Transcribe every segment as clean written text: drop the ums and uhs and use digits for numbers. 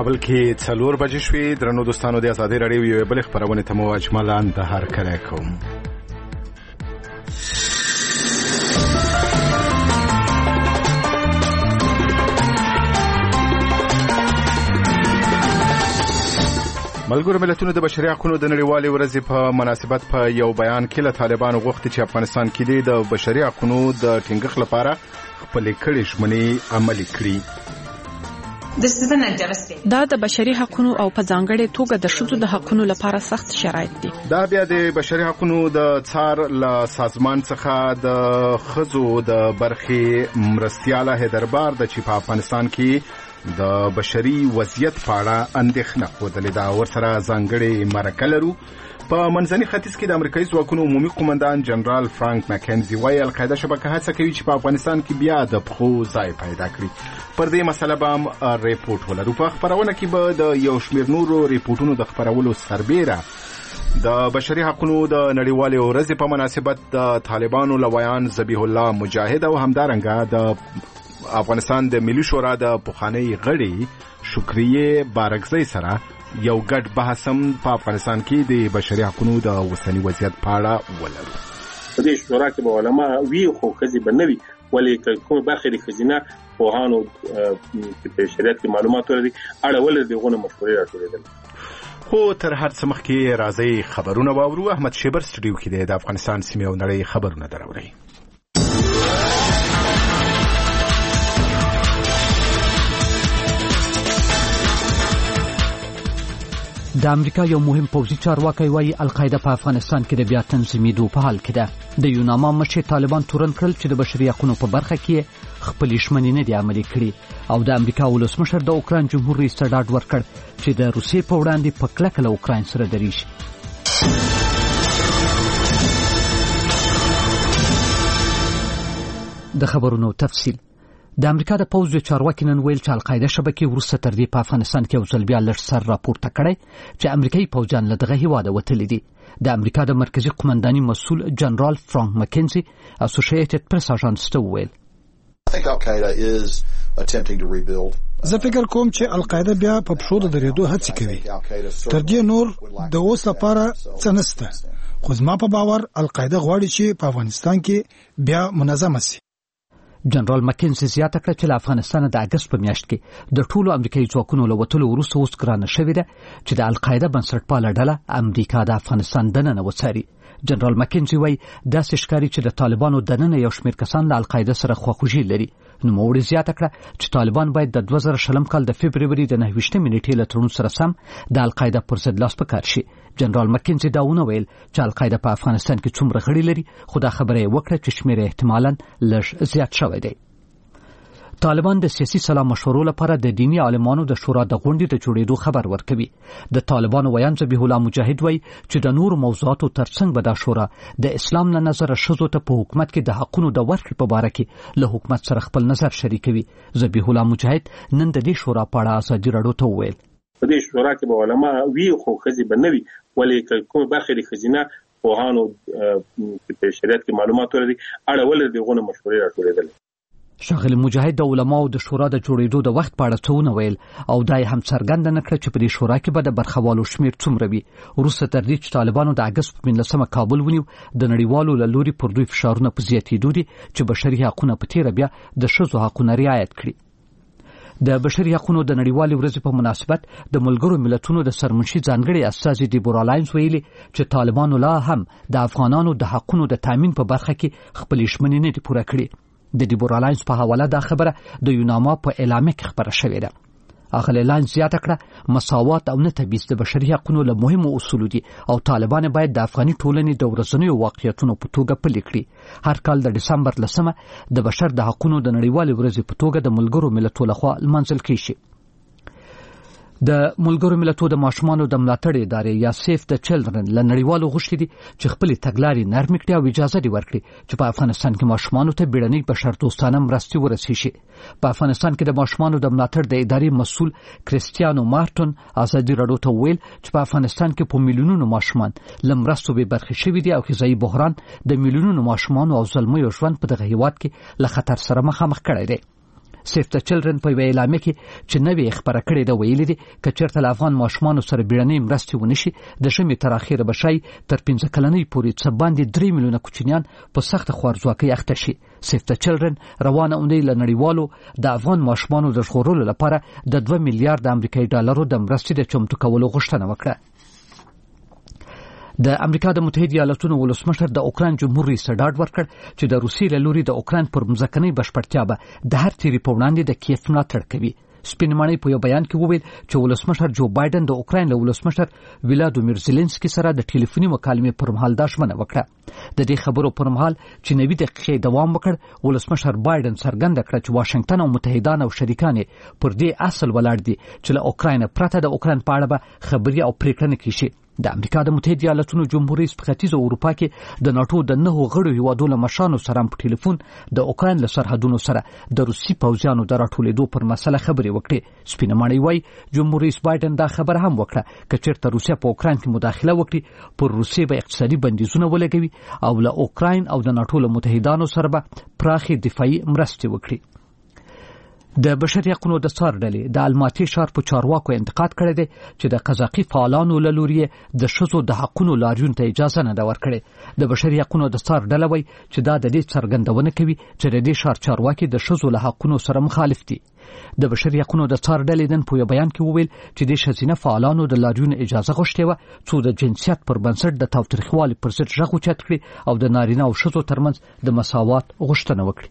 کابل کې 4 بجې شوې. درنو دوستانو د آزادۍ رادیو یو بل خبرونه ته مو اجمالاً د هر کله کوم. ملګرو ملتونو د بشري حقوقو د نړیوالې ورځې په مناسبت په یو بیان کې له طالبانو غوښتي چې افغانستان کې د بشري حقوقو د ټینګښت لپاره خپل کړي ژمنې عملي کړي. دا د بشري حقوقو او په ځانګړې توګه د ښځو د حقوقو لپاره سخت شرایط دي. دا بیا د بشري حقوقو د څار له سازمان څخه د ښځو د برخې مرستیاله هیدربار د چې په افغانستان کې د بشري وضعیت په اړه اندېښنه خوده دا ورسره ځانګړې مرکه لرو. په منځني ختیځ کې د امریکایي ځواکونو عمومي قومندان جنرال فرانک مکنزي وايي القاعده شبکه هڅه کوي چې په افغانستان کې بیا د پخو ځای پیدا کړي. پر دې مسله به هم ریپورت ولرو. په خبرونه کې به د یو شمېر نورو ریپورتونو د خبرولو سربیره د بشري حقوقو د نړیوالې ورځې په مناسبت د طالبانو لویان ذبیح الله مجاهد او همدارنګه د افغانستان د ملي شورا د پخوانی غړي شکریه بارګزی سره یو ګډ بحث هم په افغانستان کې د بشري حقوقو د اوسنی وضعیت په اړه ولرو. په دې شورا کې به علما وی خو خزي بنوي ولې کوم برخه د خزینه پوهانو په شریعت کې معلومات لري اړه ولر دغه مشورې راټولېدل. خو تر هر څه مخکې راځي خبرونه واورو. احمد شیبر سټډیو کې د افغانستان سیمه او نړۍ خبرونه دراوړي. د امریکا یو مهم پوځي چارواکي وايي القاعده په افغانستان کې د بیا تنظیمېدو په حال کې ده. د یوناما مشر طالبان تورن کړل چې د بشري حقوقو په برخه کې خپل ژمنې نه دي عملي کړي او د امریکا ولسمشر د اوکراین جمهور رئیس ته ډاډ ورکړ چې د روسیې په وړاندې په کلکه له اوکراین سره دریږي. د خبرونو تفصیل. د امریکا د پوځ چارواکي نن ویل چې القاعده شبکې وروسته تر دې په افغانستان کې یو ځل بیا لږ سر راپورته کړی چې امریکایي پوځیان له دغه هیواده وتلي دي. د امریکا د مرکزی قومنداني مسؤل جنرال فرانک مکنزي اسوسییټډ پریس اژانس ته ویل زه فکر کوم چې القاعده بیا په پښو د درېدو هڅې کوي. تر دې نور د اوس لپاره څه نشته خو زما په باور القاعده غواړي چې په افغانستان کې بیا منظمه شي. جنرال مکنزي زیاته کړه چې له افغانستان د اگست په میاشت کې د ټولو امریکایي ځواکونو له وتلو وروسته اوس ګرانه شوې ده چې د القاعده بنسټپاله ډله امریکا د افغانستان دننه وڅاري. جنرال مکنزي وايي داسې ښکاري چې د طالبانو دننه یو شمېر کسان له القاعده سره خواخوږي لري. نوموړي زیاته کړه چې طالبان باید د 2020 کال د فبرवरी د 9 نیټې له تړون سره سم د القاعده پر ضد لاس په کار شي. جنرال مکنزي دا ونه ویل چې القاعده په افغانستان کې څومره غړي لري خو دا خبره یې وکړه چې شمېر احتمالاً لږ زیات شوی دی. طالبان د سیاسي سلا مشورو لپاره د دینی عالمانو د شورا د غونډې د جوړېدو خبر ورکوي. د طالبانو ویان ذبیح الله مجاهد وایي چې د نورو موضوعاتو ترڅنګ به دا شورا د اسلام له نظره ښځو ته په حکومت کې د حقونو د ورکړې په باره کې له حکومت سره خپل نظر شریکوي. ذبیح الله مجاهد نن د دې شورا په اړه ازادي راډیو ته وویل په دې شورا کې به علما وی خو خزي بنوي ولې کوم برخه د خزینه پوهانو په شریعت کې معلومات لري اړه ولر دغه مشورې راټولېدل. شاغل مجاهد د علماو د شورا د جوړېدو د وخت په اړه څه ونه ویل او دا هم څرګنده نه کړه چې په دې شورا کې به د برخوالو شمېر څومره وي. وروسته تر دې چې طالبانو د اگست په 19 کابل ونیو د نړیوالو له لوري پر دوی فشارونه په زیاتېدو دي چې بشري حقوقونه په تیره بیا د ښځو حقونه رعایت کړي. د بشري حقوقو د نړیوالې ورځې په مناسبت د ملګرو ملتونو د سرمنشي ځانګړي استازي دیبورا لاینز ویلي چې طالبانو لا هم د افغانانو د حقوقو د تامین په برخه کې خپل ژمنې نه دي پوره کړې. د دیبورا لاینز په حواله دا خبره د یوناما په اعلامیه کې خبره شوې ده. اغلی لاینز زیاته کړه مساوات او نه تبعیض د بشري حقوقو له مهمو اصولو دي او طالبان باید د افغاني ټولنې د ورځنیو واقعیتونو په توګه پلي کړي. هر کال د ډسمبر 10 د بشر د حقوقو د نړیوالې ورځې په توګه د ملګرو ملتونو لخوا لمانځل کیږي. د ملګرو ملتونو د ماشومانو د ملاتړ ادارې یا سیف د چلډرن له نړیوالو غوښتي دي چې خپل تګلارې نرمې کړي او اجازه دي ورکړي چې په افغانستان کې ماشومانو ته بیړنۍ بشردوستانه مرستې ورسیږي. په افغانستان کې د ماشومانو د ملاتړ د ادارې مسؤل کریستیانو مارټن ازادي راډیو ته ویل چې په افغانستان کې په میلیونونو ماشومان له مرستو بې برخې شوي دي او غذایي بحران د میلیونونو ماشومانو او زلمیو ژوند په دغه هیواد کې له خطر سره مخامخ کړی دی. سیف د چلډرن په اعلامیه کې چې نوې خبره کړې ده ویلي دي چې چېرته له افغان ماشومانو سره بیړنۍ مرستې ونشي د ژمي تر اخره به شي تر 15 کلنۍ پورې څه باندې 3 میلیونه کوچنیان په سخت خوارځواکۍ اخته شي. سیف د چلډرن روانه اونۍ له نړیوالو د افغان ماشومانو د ژغورلو لپاره د 2 میلیارډ امریکایي ډالرو د مرستې د چمتو کولو غوښتنه وکړه. د امریکا د متحده ایالاتونو ولسمشر د اوکراین جمهور رئیس ډاډ ورکړ چې د روسیې له لوري د اوکراین پر مځکنۍ بشپړتیا به د هر تیری په وړاندې د کیف ملاتړ کوي. سپینمانۍ په یو بیان کې وویل چې ولسمشر جو بایدن د اوکراین له ولسمشر ولادیمیر زيلنسکي سره د ټلیفوني مکالمې پر مهال دا ژمنه وکړه. د دې خبرو پر مهال چې 90 دقیقې دوام وکړ، ولسمشر بایدن څرګنده کړه چې واشنگټن او متحدان او شریکان پر دې اصل ولاړ دي چې له اوکراین پرته د اوکراین په اړه به خبري او پریکړه نه کیږي. د امریکا د متحده ایالاتونو جمهور رئیس په ختیځ اروپا کې د ناتو د 9 غړو هیوادونو مشرانو سره په ټلیفون د اوکراین له سرحدونو سره د روسي پوځیانو د راټولېدو پر مسله خبرې وکړې. سپینمانۍ وايي جمهور رئیس بایدن دا خبر هم وکړه چې چېرته روسیا په اوکراین کې مداخله وکړي پر روسیې به اقتصادي بندیزونه ولګوي او له اوکراین او د ناتو له متحدانو سره به پراخي دفاعي مرستې وکړي. د بشري حقوقو د څار ډلې د الماتي ښار په چارواکو انتقاد کړی دی چې د قزاقي فعالانو له لوري د ښځو د حقوقو لاریون ته اجازه نه ده ورکړې. د بشري حقوقو د څار ډله وایي چې دا د دې څرګندونه کوي چې د دې ښار چارواکي د ښځو له حقوقو سره مخالف دي. د بشري حقوقو د څار ډلې نن په یو بیان کې وویل چې د ښځینه فعالانو د لاریون اجازه غوښتې وه څو د جنسیت پر بنسټ د تاوتریخوالي پر ضد غږ اوچت کړي او د نارینه او ښځو ترمنځ د مساوات غوښتنه وکړي.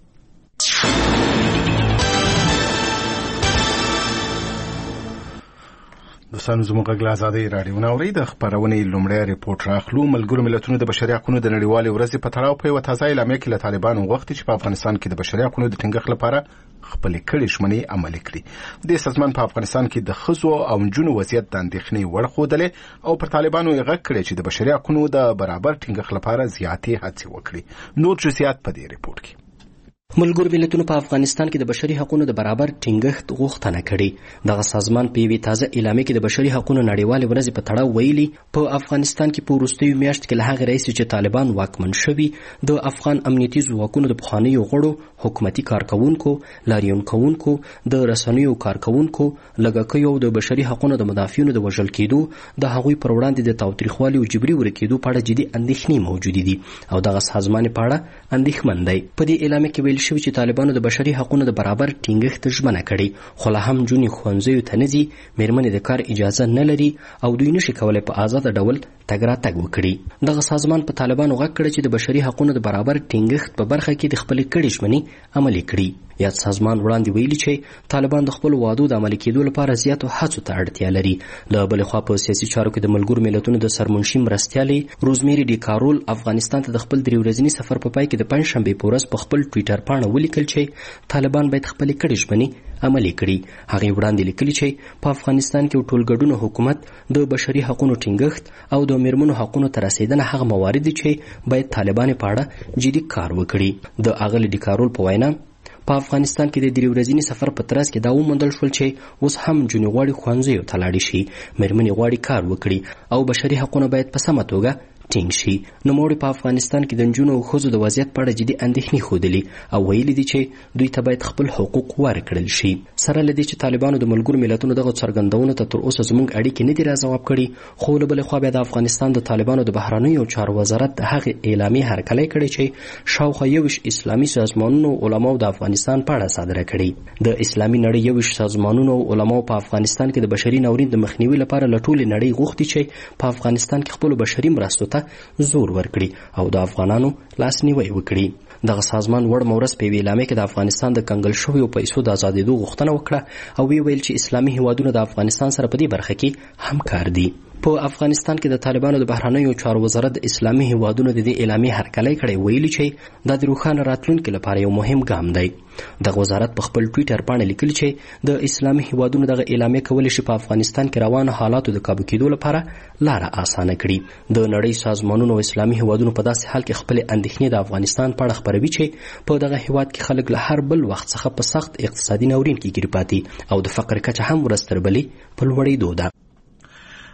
دوستانو زموږ غږ له ازادۍ راډیو نه اورئ. د خپرونې لومړی ریپورټ راخلو. ملګرو ملتونو د بشري حقوقو د نړیوالې ورځې په تړاو په یوه تازه اعلامیه کې له طالبانو وغوښتي چې په افغانستان کې د بشري حقوقو د ټینګښت لپاره خپلې کړې ژمنې عملي کړي. دې سازمان په افغانستان کې د ښځو او نجونو وضعیت د اندېښنې وړ ښودلی او پر طالبانو یې غږ کړی چې د بشري حقوقو د برابر ټینګښت لپاره زیاتې هڅې وکړي. نور جزئیات په دې ریپورټ کې. ملګرو ملتونو په افغانستان کې د بشري حقوقو د برابر ټینګښت غوښتنه کړې. دغه سازمان په یوې تازه اعلامیه کې د بشري حقوقو نړیوالې ورځې په تړاو ویلي په افغانستان کې په وروستیو میاشتو کې له هغې راهیسې چې طالبان واکمن شوي د افغان امنیتي ځواکونو د پخوانیو غړو، حکومتي کارکوونکو، لاریون کوونکو، د رسنیو کارکوونکو، لږکیو او د بشري حقوقو د مدافعینو د وژل کېدو، د هغوی پر وړاندې د تاوتریخوالي او جبري ورکېدو په اړه جدي اندېښنې موجودې دي او دغه سازمان په اړه اندېښمن دی. په دې اعلامیه کې ویل شوي چې طالبانو د بشري حقوقو د برابر ټینګښت ژمنه کړې، خو لا هم نجونې ښوونځیو ته نه ځي، میرمنې د کار اجازه نه لري او دوی نشي کولی په آزاده ډول تګ راتګ وکړي. دغه سازمان په طالبانو غږ کړی چې د بشري حقوقو د برابر ټینګښت په برخه کې د خپلې کړې ژمنې عملي کړي. یاد سازمان وړاندې ویلي چې طالبان د خپل وعدو د عملي کېدو لپاره زیاتو هڅو ته اړتیا لري. له بلې خوا په سیاسي چارو کې د ملګرو ملتونو د سرمنشي مرستیالې روزمیری ډي کارول افغانستان ته د خپل 3 ورځني سفر په پای کې د پنځشنبې په ورځ په خپل ټویټر پاڼه ولیکل چې طالبان باید خپلې کړې ژمنې عملي کړي. هغې وړاندې لیکلي چې په افغانستان کې ټولګډون حکومت د بشري حقوقو ټینګښت او د میرمنو حقوقو ته رسیدنه هغه موارد دي چې باید طالبان په اړه جدي کار وکړي. د اغلې ډي کارول په وینا په افغانستان کې د 3 ورځني سفر په ترڅ کې دا وموندل شول چې اوس هم جنې غواړي ښوونځیو ته لاړې شي، میرمنې غواړي کار وکړي او بشري حقوقونه باید په سمه توګه ټینګ شي. نوموړي په افغانستان کې د نجونو او ښځو د وضعیت په اړه جدي اندېښنې ښودلي او ویلي دي چې دوی ته باید خپل حقوق ورکړل شي. سره له دې چې طالبانو د ملګرو ملتونو دغه څرګندونو ته تر اوسه زموږ اړیکې نه دي راځواب کړي، خو له بلې خوا بیا د افغانستان د طالبانو د بهرنیو چارو وزارت د هغې اعلامیې هرکلی کړی چې شاوخوا 21 اسلامي سازمانونو علماو د افغانستان په اړه صادره کړي. د اسلامي نړۍ 21 سازمانونو او علماو په افغانستان کې د بشري ناورین د مخنیوي لپاره له ټولې نړۍ غوښتي چې په افغانستان کې خپلو بشري مرستو ته زور ورکړي او د افغانانو لاسنیوی وکړي. دغه سازمان وړمه ورځ په یوې اعلامیه کې د افغانستان د کنګل شویو پیسو د ازادېدو غوښتنه وکړه او ویل چې اسلامي هیوادونه د افغانستان سره په دې برخه کې همکار دي. په افغانستان کې د طالبانو د بهرنیو چارو وزارت د اسلامي هیوادونو د دې اعلامیې هرکلی کړی، ویلي چې دا د روښانه راتلونکي لپاره یو مهم ګام دی. دغه وزارت په خپل ټویټر باندې لیکلي چې د اسلامي هیوادونو دغه اعلامیه کولی شي په افغانستان کې روانو حالاتو د کابو کېدو لپاره لاره اسانه کړي. د نړۍ سازمانونو او اسلامي هیوادونو په داسې حال کې خپل اندېښنې د افغانستان په اړه خپروي چې په دغه هیواد کې خلک له هر بل وخت څخه په سخت اقتصادي ناورین کې ګیر پاتې او د فقر کچه هم ورځ تر بلې په لوړېدو ده.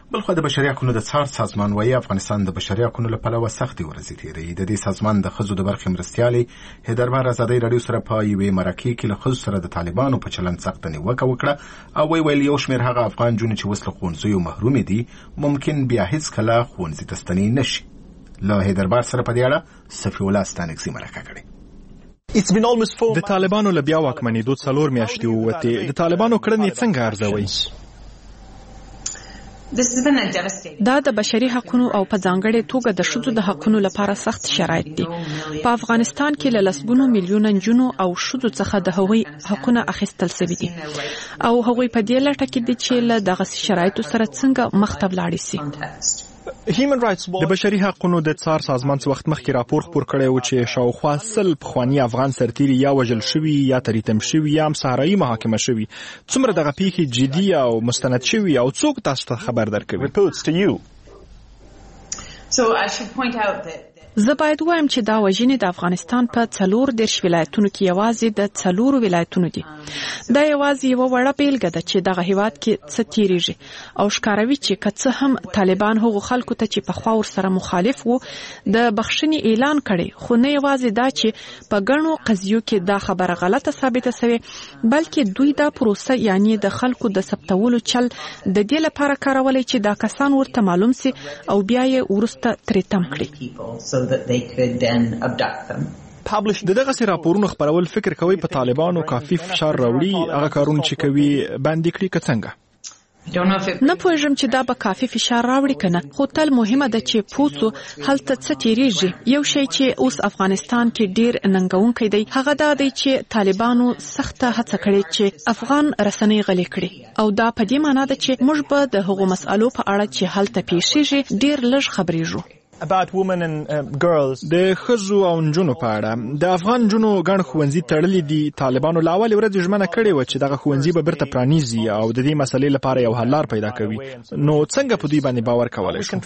بلخو د بشري حقوقو د څار سازمان وايي افغانستان د بشري حقوقو له پلوه سختې ورځې تېروي. د دې سازمان د ښځو د برخې مرستیالې هیدربار ازادۍ راډیو سره په یوې مرکې کې له ښځو سره د طالبانو په چلند سخته نیوکه وکړه او ویل یو شمېر هغه افغان نجونې چې اوس له ښوونځیو محرومې دي ممکن بیا هیڅکله ښوونځي ته ستنې نه شي. له هیدربار سره په دې اړه صفي الله ستانکزي مرکه کړې. د طالبانو له بیا واکمنېدو 4 میاشتې ووتې. د طالبانو کړنې څنګه ارزوئ؟ دا د بشري حقوقو او په ځانګړې توګه د ښځو د حقوقو لپاره سخت شرایط دي. په افغانستان کې له لسګونو میلیونه نجونو او ښځو څخه د هغوی حقوقونه اخیستل شوي دي او هغوی په دې لټه کې دي چې له دغه شرایطو سره څنګه مخ ته ولاړ شي. د بشري حقوقو د څار سازمان څه وخت مخکې راپور خپور کړی و چې شاوخوا 100 پخواني افغان سرتیري یا وژل شوي یا تریتم شوي یا هم صحرایي محاکمه شوي. څومره دغه پیښې جدي او مستند شوي او څوک تاسو ته خبر درکوي؟ زه باید وایم چې دا وژنې د افغانستان په 14 ولایتونو کې یوازې د 4 ولایتونو دي. دا یوازې یو وړه بیلګه ده چې دغه هیواد کې څه تیریږي او ښکاروي چې که څه هم طالبان هغو خلکو ته چې پخوا ورسره مخالف وو د بخښنې اعلان کړي، خو نه یوازې دا چې په ګڼو قضیو کې دا خبره غلطه ثابته شوې، بلکې دوی دا پروسه یعنی د خلکو د ثبتولو چل د دې لپاره کارولی چې دا کسان ورته معلوم سي او بیا یې ورسته ترې تم کړي. د دغه سي راپورونو خبرول فکر کوي په طالبانو کافي فشار راوړي هغه کارونه چې کوي باندې کړی که څنګه؟ نه پوهیږم چې دا به کافي فشار راوړي کنه، خو تل مهمه ده چې پوسو هلته څه تیریږي. یو شی چې اوس افغانستان کې ډیر ننګونکی دی هغه دا دی چې طالبانو سخته هڅه کړې چې افغان رسنۍ غلې کړي او دا په دې معنی ده چې موږ به د هغو مسالو په اړه چې هلته پیښیږي ډیر لږ خبرېږو. د ښځو او نجونو په اړه د افغان نجونو ګڼ ښوونځي تړلي دي. طالبانو له اولې ورځې ژمنه کړې وه چې دغه ښوونځي به بیرته پرانیزي او د دې مسلې لپاره یو حل لار پیدا کوي. نو څنګه په دوی باندې باور کولی شو؟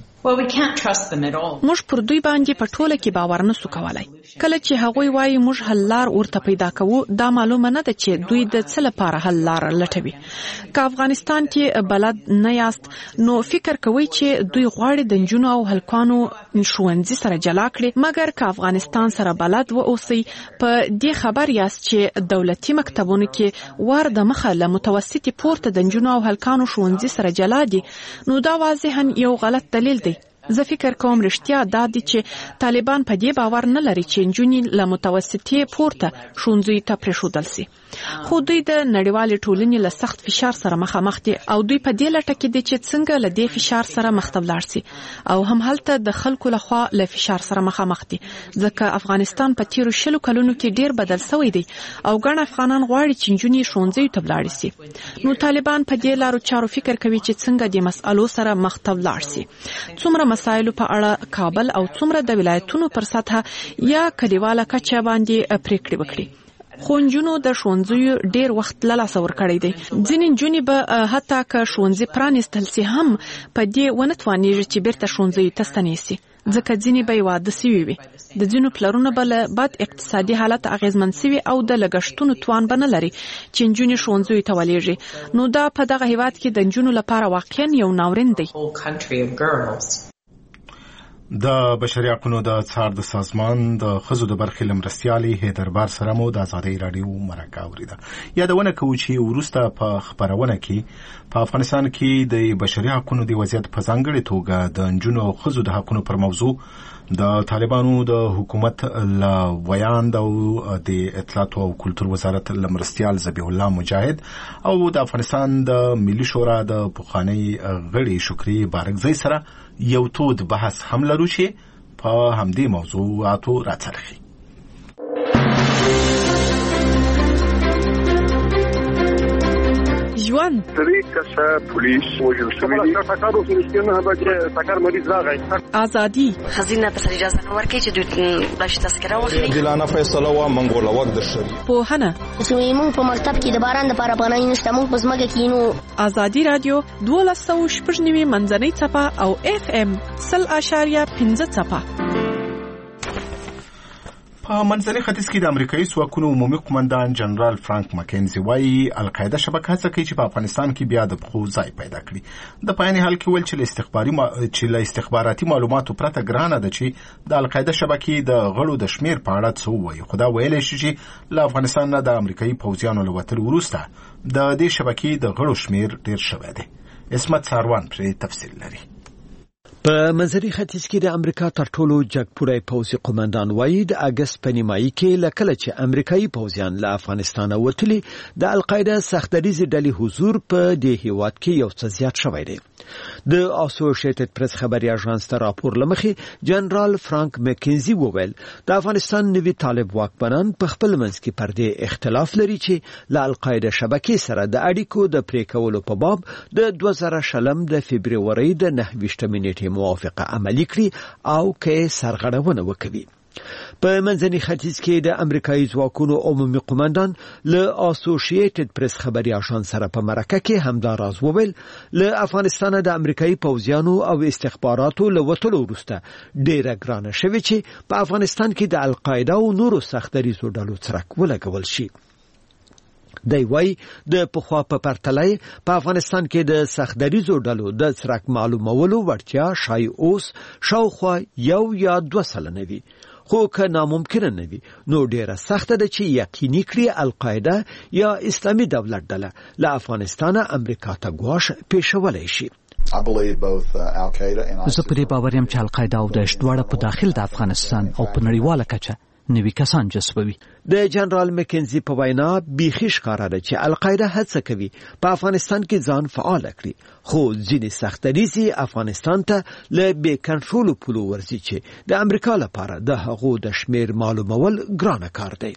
موږ پر دوی باندې په ټوله کې باور نسو کولای. کله چې هغوی وایي موږ حل لار ورته پیدا کوو، دا معلومه نه ده چې دوی د څه لپاره حل لار لټوي. که افغانستان کې بلد نه یاست نو فکر کوئ چې دوی غواړي د نجونو او هلکانو ښوونځي سره جلا کړي، مګر که افغانستان سره بلد و اوسئ په دې خبر یاست چې دولتي مکتبونو کې ور د مخه له متوسطې پورته د نجونو او هلکانو ښوونځي سره جلا دي، نو دا واضحاً یو غلط دلیل دی. زه فکر کوم رښتیا دا دي چې طالبان په دې باور نه لري چې نجونې له متوسطې پورته ښوونځیو ته پرېښودل سي، خو دوی د نړیوالې ټولنې له سخت فشار سره مخامخ دي او دوی په دې لټه کې دي چې څنګه له دې فشار سره مخ ته ولاړ سي او هم هلته د خلکو لخوا له فشار سره مخامخ دي، ځکه افغانستان په تیرو 20 کلونو کې ډیر بدل شوی دی او ګڼ افغانان غواړي چې نجونې ښوونځیو ته ولاړ سي. نو طالبان په دې لارو چارو فکر کوي چې څنګه د مسالو سره مخ ته ولاړ سي. څومره مسایلو په اړه کابل او څومره د ولایتونو پر سطح یا کلیواله کچه باندې پریکړې وکړي. خو نجونو د ښوونځیو ډیر وخت له لاسه ورکړی دی. ځینې نجونې به حتی که ښوونځي پرانیستل سي هم په دې ونه توانیږي چې بیرته ښوونځیو ته ستنې سي، ځکه ځینې به یې واده سوي وي. د ځینو پلرونه به له بد اقتصادي حالت اغیزمن سوي او د لګښتونو توان به نه لري چې نجونې ښوونځیو ته ولېږي. نو دا په دغه هیواد کې د نجونو لپاره واقعا یو ناورین دی. د بشري حقوقو د څار د سازمان د ښځو د برخې له مرستیالې هیدربار سره مو د ازادۍ راډیو مرکه اوریده. یادونه کوو چې وروسته په خبرونه کې په افغانستان کې د بشري حقوقو د وضعیت په ځانګړې توګه د نجونو او ښځو د حقوقو پر موضوع د طالبانو د حکومت له ویاند او د اطلاعات او کلتور وزارت له مرستیال ذبیح الله مجاهد او د افغانستان د ملي شورا د پخوانی غړي شکری بارکزی سره یو تود بحث هم لرو چې په همدې موضوعاتو راڅرخي. ژوند پولیس وژل شوی دی ټاکارو سره به ټاکار مریض راغی. ازادي خزینه په اجازه نه ورکړي چې دوی بلش تذکره واخلي. دلانه فیصله وا منګوله وخت د شری پوهنه چې موږ په مکتب کې د باران لپاره پناه نشته، موږ په ځمکه کې نو. ازادي رادیو 1290 منځنۍ صفه او FM 0.5 صفه. په منځني ختیځ کې د امریکایي ځواکونو عمومي قومندان جنرال فرانک مکنزي وایي القاعده شبکه هڅه کوي چې په افغانستان کې بیا د پخو ځای پیدا کړي. د بیان حال کې ویل چې له استخباراتي معلوماتو پرته ګرانه ده چې د القاعده شبکې د غړو د شمیر په اړه څه وایي، خو دا ویلی شي چې له افغانستان نه د امریکایي پوځیانو له وتلو وروسته د دې شبکې د غړو شمیر ډیر شوی دی. اسمت ساروان پرې تفصیل لري. په منځني ختیځ کې د امریکا تر ټولو جګپوړی پوځي قومندان وایي د اګست په نیمایي کې لکه چې امریکایي پوځیان له افغانستان وتلي د القاعده سختدریزې ډلې حضور په دې هیواد کې یو څه زیات شوی دی. د اسوسییټډ پریس خبري اژانس ته راپور لمخې جنرال فرانک مکنزي وویل د افغانستان نوي طالب واکمنان په خپل منځ کې پر دې اختلاف لري چې له القاعده شبکې سره د اړیکو د پرې کولو په باب د 2020 د فبرवरी د 29 نیټې موافقه عملي کړي او کې سرغړونه وکړي. په منځني ختیځ کې د امریکایي ځواکونو عمومي قومندان له اسوسییټډ پریس خبري اژانس سره په مرکه کې همدا راز وویل له افغانستان د امریکایي پوځیانو او استخباراتو له وتلو وروسته ډیره ګرانه شوې چې په افغانستان کې د القاعده او نورو سختدریزو ډلو څرک ولګول شي. دی وای د پخوا په پرتله په افغانستان کې د سختدریزو ډلو د څرک معلومولو وړتیا شای اوس شاوخوا 1 یا 2 سلنه وي، خو که ناممکنه نه وي نو ډیره سخته ده چې یقیني کړي القاعده یا اسلامي دولت ډله له افغانستان امریکا ته ګواښ پیښولی شي. زه پرې باور یم چې القاعده او داعش دواړه په داخل د افغانستان او په نړیواله کچه نوي کسان جذبوي. د جنرال مکنزي په وینا بیخي ښکاره ده چې القاعده هڅه کوي په افغانستان کې ځان فعال کړي، خو ځینې سختدریزي افغانستان ته له بې کنټرول پولو ورځي چې د امریکا لپاره د هغو د شمیر معلومول ګرانه کار دی.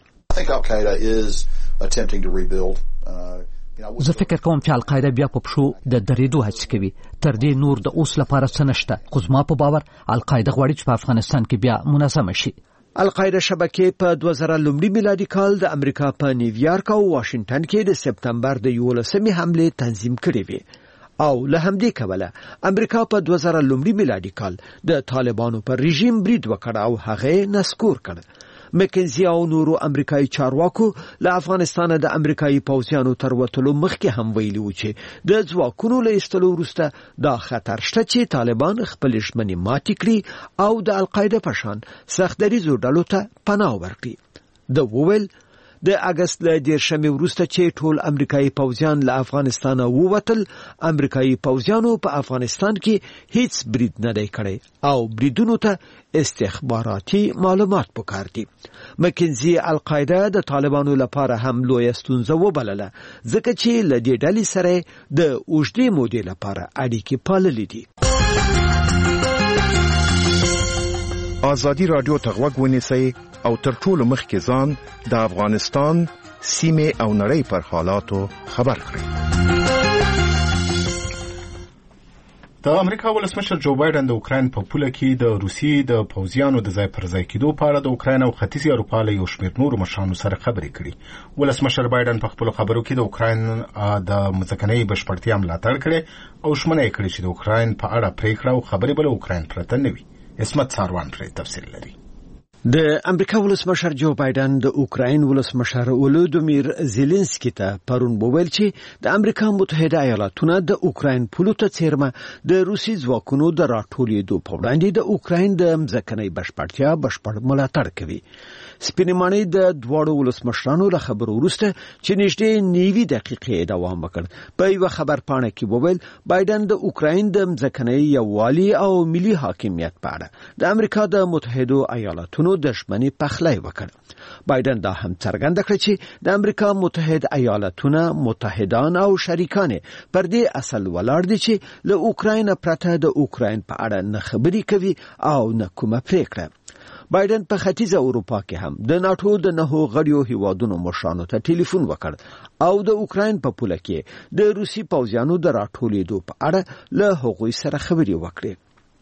زه فکر کوم چې القاعده بیا په پښو د درېدو هڅه کوي. تر دې نور د اوس لپاره څه نشته، خو زما په باور القاعده غواړي چې په افغانستان کې بیا منظمه شي. القاعده شبکې په 2000 میلادي کال د امریکا په نیویارک او واشنگټن کې د سپتمبر د 11 حمله تنظیم کړې وې او له همدې کبله امریکا په 2000 میلادي کال د طالبانو پر رژیم برید وکړ او هغه نسکور کړ. مکنزي او نورو امریکایي چارواکو له افغانستان د امریکایي پوځیانو تر وتلو مخکې هم ویلي و چې د ځواکونو له ایستلو وروسته دا خطر شته چې طالبان خپل ژمنې ماتې کړي او د القاعده په شان سختدریزو ډلو ته پناه ورکړي. د وویل د اګست له 10 وروسته چې ټول امریکایي پوځیان له افغانستان ووتل، امریکایي پوځیانو په افغانستان کې هیڅ برید نه دی کړی او بریدونو ته استخباراتي معلومات پکار دي. مکنزي القاعده د طالبانو لپاره هم لویه ستونزه وبلله ځکه چې له دې ډلې سره د اوږدې مودې لپاره اړیکې پاللې دي. ازادي رادیو ته غوږ ونیسئ او تر ټولو مخکې ځان د افغانستان سیمې او نړۍ پر حالاتو خبر کړئ. د امریکا ولسمشر جو بایدن د اوکراین په پوله کې د روسي د پوځیانو د ځای پر ځای کېدو په اړه د اوکراین او ختیځې اروپا له یو شمېر نورو مشرانو سره خبرې کړي. ولسمشر بایدن په خپلو خبرو کې د اوکراین د ځمکنۍ بشپړتیا ملاتړ کړی او ژمنه یې کړې چې د اوکراین په اړه پریکړه او خبرې به له اوکراین پرته نه وي. اسمت ساروان پرې تفصیل لري. د امریکا ولسمشر جو بایدن د اوکراین ولسمشر ولودیمیر زيلنسکي ته پرون وویل چې د امریکا متحده ایالاتونه د اوکراین پولو ته څیرمه د روسي ځواکونو د راټولېدو په وړاندې د اوکراین د ځمکنۍ بشپړتیا بشپړ ملاتړ کوي. سپینمانې د دواړو ولسمشرانو له خبرو وروسته چې نږدې 90 دقیقې دوام وکړ په یو خبرپاڼه کې وویل بایدن د اوکراین د ځمکنۍ یووالي او ملي حاکمیت په اړه د امریکا د متحده ایالاتونو د ژمنې پخلی وکړ. بایدن دا هم څرګنده کړه چې د امریکا متحده ایالاتونه متحدان او شریکان پر دې اصل ولاړ دي چې له اوکراین پرته د اوکراین په اړه نه خبرې کوي او نه کومه پریکړه. بایدن په ختیځه اروپا کې هم د ناتو د 9 غړیو هیوادونو مشرانو ته ټلیفون وکړ او د اوکراین په پوله کې د روسي پوځیانو د راټولېدو په اړه له هغوی سره خبرې وکړې.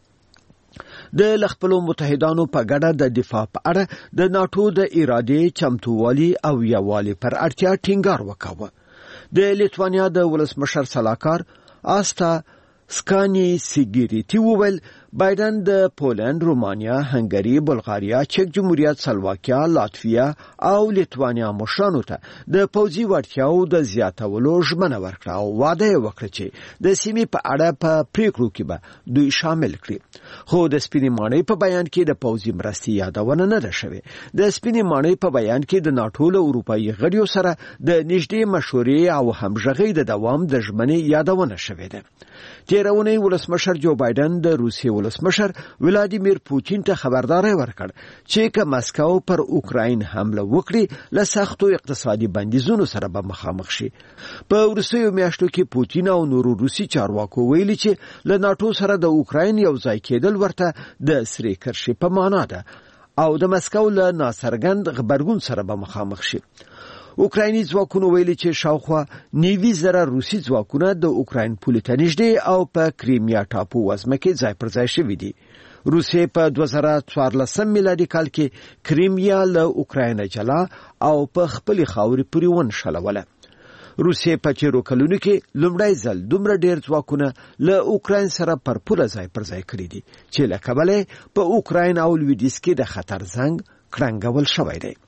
د خپلو متحدانو په ګډه د دفاع په اړه د ناتو د ارادې چمتووالي او یووالي پر اړتیا ټینګار وکاوه. د لیتوانیا د ولسمشر سلاکار آستا سکانی سیګریټي وویل بایدن د پولند، رومانیا، هنګری، بلغاریا، چک جمهوریت، سلواکیا، لاتویا او لیتوانیا مشرانو ته د پوځي وړتیاو د زیاتولو ژمنه ورکړه او وعده وکړه چې د سیمې په اړه په پریکړو کې به دوی شامل کړي. خو د سپینې ماڼۍ په بیان کې د پوځي مرستې یادونه نه ده شوې. د سپینې ماڼۍ په بیان کې د ناټو له اروپایي غړیو سره د نږدې مشورې او همغږۍ د دوام د ژمنې یادونه شوې ده. تیرونی ولسمشر جو بایدن د روسیې ولسمشر ولادیمیر پوتین ته خبرداري ورکړ چې که مسکو پر اوکراین حمله وکړي له سختو اقتصادي بندیزونو سره به مخامخ شي. په وروستیو میاشتو کې پوتین او نورو روسي چارواکو ویلي چې له ناټو سره د اوکراین یو ځای کېدل ورته د سرې کرښې په معنا ده او د مسکو له ناڅرګند غبرګون سره به مخامخ شي. اوکرایني ځواکونو ویلي چې شاوخوا 90,000 روسي ځواکونه د اوکراین پولې ته نږدې او په کریمیا ټاپو وزمه کې ځای پر ځای شوي دي. روسیې په 2014 میلادي کال کې کریمیا له اوکراین جلا او په خپل خاورې پورې ونښلوله. روسیې په تیرو کلونو کې لومړی ځل دومره ډېر ځواکونه له اوکراین سره پر پوله ځای پر ځای کړي دي چې له کبله په اوکراین او لویدیځ کې د خطر زنګ کړنګول شوی دی.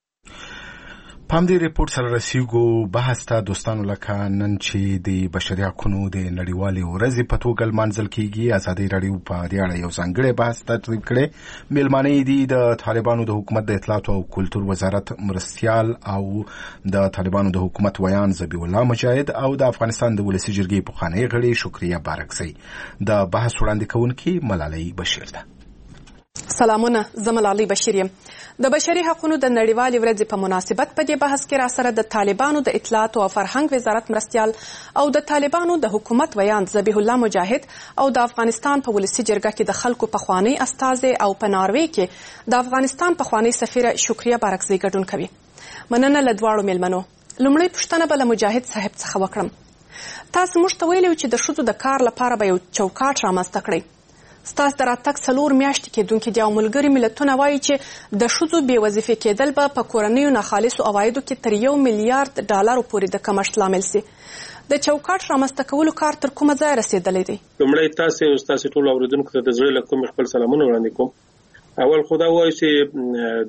پام دې ریپورت سره رسیدو بحث ته دوستانو لکه نن چې د بشري حقوقو د نړیوالې ورځې په توګه لمانځل کیږي. ازادي راډیو په دې اړه یو ځانګړی بحث ترتیب کړی. میلمانه دي د طالبانو د حکومت د اطلاعات او کلتور وزارت مرستیال او د طالبانو د حکومت ویان ذبیح الله مجاهد او د افغانستان د ولسی جرګې پخوانی غړي شکریه بارکزی. د بحث وړاندې کوونکي ملالۍ بشیر ده. سلامونه، زه ملالۍ بشیر یم. د بشري حقوقو د نړیوالې ورځې په مناسبت په دې بحث کې را سره د طالبانو د اطلاعات او فرهنګ وزارت مرستیال او د طالبانو د حکومت ویان ذبیح الله مجاهد او د افغانستان په ولسی جرګه کې د خلکو پخوانی استازي او په ناروې کې د افغانستان پخوانی سفیر شکریه بارکزی ګډون کوي. مننه له دواړو میلمنو. لومړی پوښتنه به له مجاهد صاحب څخه وکړم. تاسو موږ ته ویلو چې د ښځو د کار لپاره به یو چوکاټ رامنځته کړئ. ستاسو د راتګ 4 میاشتې کېدونکې دي او ملګري ملتونه وایي چې د ښځو بې وظیفې کېدل به په کورنیو ناخالصو عوایدو کې تر $1 میلیارډ پورې د کمښت لامل سي. د چوکاټ رامنځته کولو کار تر کومه ځای رسېدلی دی؟ لومړی تاسو ټول اوریدونکو ته د زړه له کومې خپل سلامونه وړاندې کوم. اول خو دا وایي چې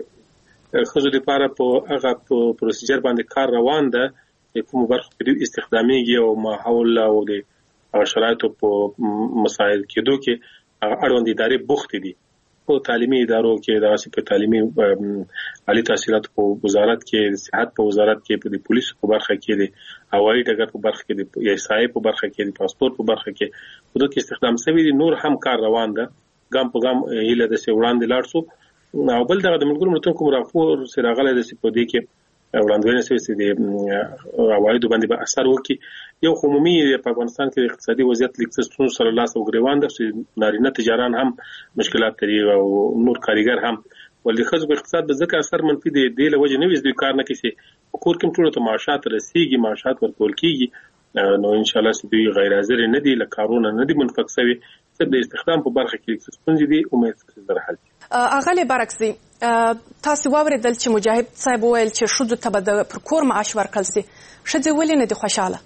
د ښځو لپاره په هغه پروسیجر باندې کار روان ده چې کومه برخه کې استخدامېږي او ماحول او د شرایطو په مسایل کېدو کې اړوند ادارې بوختې دي. په تعلیمي ادارو کې داسې په تعلیمي عالی تحصیلاتو په وزارت کې، صحت په وزارت کې، په پولیسو په برخه کې، د هوایي ډګر په برخه کې، د ایسای په برخه کې، د پاسپورت په برخه کې په دوه کې استخدام شوی دي. نور هم کار روان ده. ګام په ګام هیله د سي وړاندې لاړ شو او بل دغه د ملګرو ملتونو کوم راپور سره غلې د سي په دې کې وړاندوینه شوی چې د عوایدو باندې به اثر وکړي. یو عمومي په افغانستان کې اقتصادي وضعیت لیکتستون سره لاس او ګریوان ده چې نارینه تجاران هم مشکلات لري او نور کاریګر هم. ولې خځو په اقتصاد د ځکه اثر منفي دی د لوجه نه وځي کار نه کیسي کور کوم ټول ته معاشات رسیږي، معاشات ورکول کیږي. نو ان شاء الله چې دوی غیر حاضر نه دي، لکارونه نه دي منفق شوی، چې د استخدام په برخه کې څه دي امید در حل. اغلی بارکزی، تاسو واوریدل چې مجاهد صاحب ویل چې ښځو ته به د پر کور معاش ورکړل سي. ښځې ولې نه دي خوشاله؟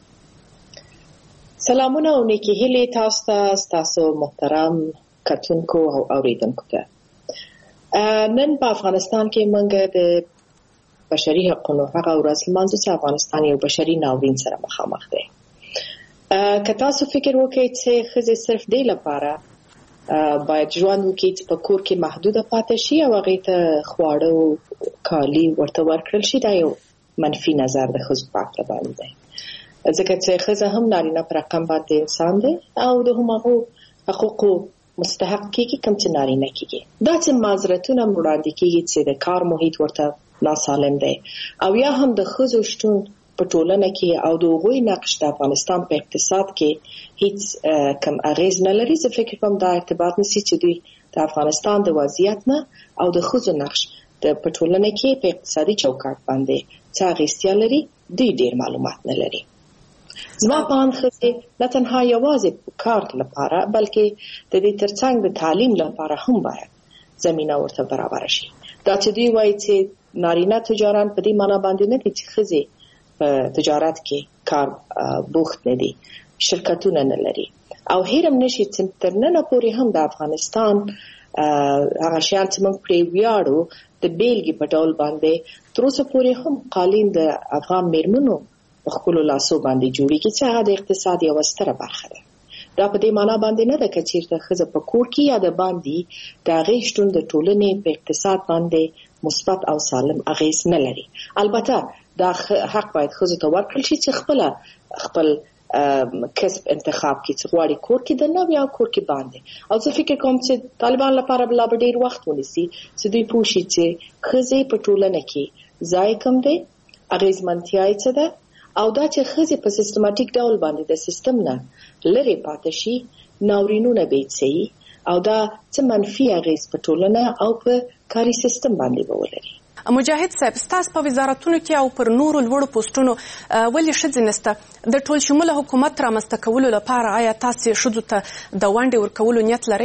سلامونه او نیکی هیلې تاسو ته، تاسو محترم کتونکو او اوریدونکو ته. نن په افغانستان کې موږ د بشري حقوقو هغه ورځ لمانځو چې افغانستان یو بشري ناورین سره مخامخ دی. که تاسو فکر وکړئ چې ښځې صرف دې لپاره باید ژوند وکړي چې په کور کې محدوده پاتې شي او هغې ته خواړه او کالي ورته ورکړل شي، دا یو منفي نظر د ښځو په هکله باندې دی. ځکه چې ښځه هم نارینه په رقم باندې انسان دی او د هماغو حقوقو مستحق کېږي کوم چې نارینه کېږي. دا چې معذرتونه وړاندې کېږي چې د کار محیط ورته ناسالم دی او یا هم د ښځو شتون په ټولنه کې او د هغوی نقش د افغانستان په اقتصاد کې هیڅ کم اغیز نه لري. زه فکر کوم دا ارتباط نشي چې دوی د افغانستان د وضعیت نه او د ښځو نقش د په ټولنه کې په اقتصادي چوکاټ باندې څه اغیزتیا لري دوی ډیر معلومات نه لري. زما په اند ښځې نه تنها یوازې کار لپاره بلکې د دې ترڅنګ د تعلیم لپاره هم باید زمینه ورته برابر شي. دا چې دوی وایي چې نارینه تجاران په دې معنا باندې نه دي چې ښځې په تجارت کې کار بوخت نه دي، شرکتونه نه لري او هیرم نشي چې تر نن پورې هم د افغانستان هغه شیان چې موږ پرې ویاړو د بیلګې په ډول باندې تر اوسه پورې هم قالین د افغان میرمنو په خپلو لاسو باندې جوړیږي چې هغه د اقتصاد یوه ستره برخه ده. دا په دې معنا باندې نه ده که چېرته ښځه په کور کې یا د باندې د هغې شتون د ټولنې په اقتصاد باندې مثبت او سالم اغېز نه لري. البته دا حق باید ښځو ته ورکړل شي چې خپل کسب انتخاب کی چې غواړي کور کې د نو یا کور کې باندې. او زه فکر کوم چې طالبان لپاره بلا ډیر وخت ونیسي چې دوی پوښي چې ښځې په ټولنه کې ځای کم دی، اغېزمنتیا یې څه ده، او دا چې ښځې په سیستماتیک ډول باندې د سیستم نه لرې پاتې شي، ناورینونه به یې څه او دا څه منفي اغېز په ټولنه او په کاري سیستم باندې به ولري. مجاهد صاحب، ستاسو په وزارتونو کې او پر نورو لوړو پوسټونو ولې ښځې نشته؟ د ټول شموله حکومت رامنځته کولو لپاره آیا تاسو ښځو ته د ونډې ورکولو نیت لرئ؟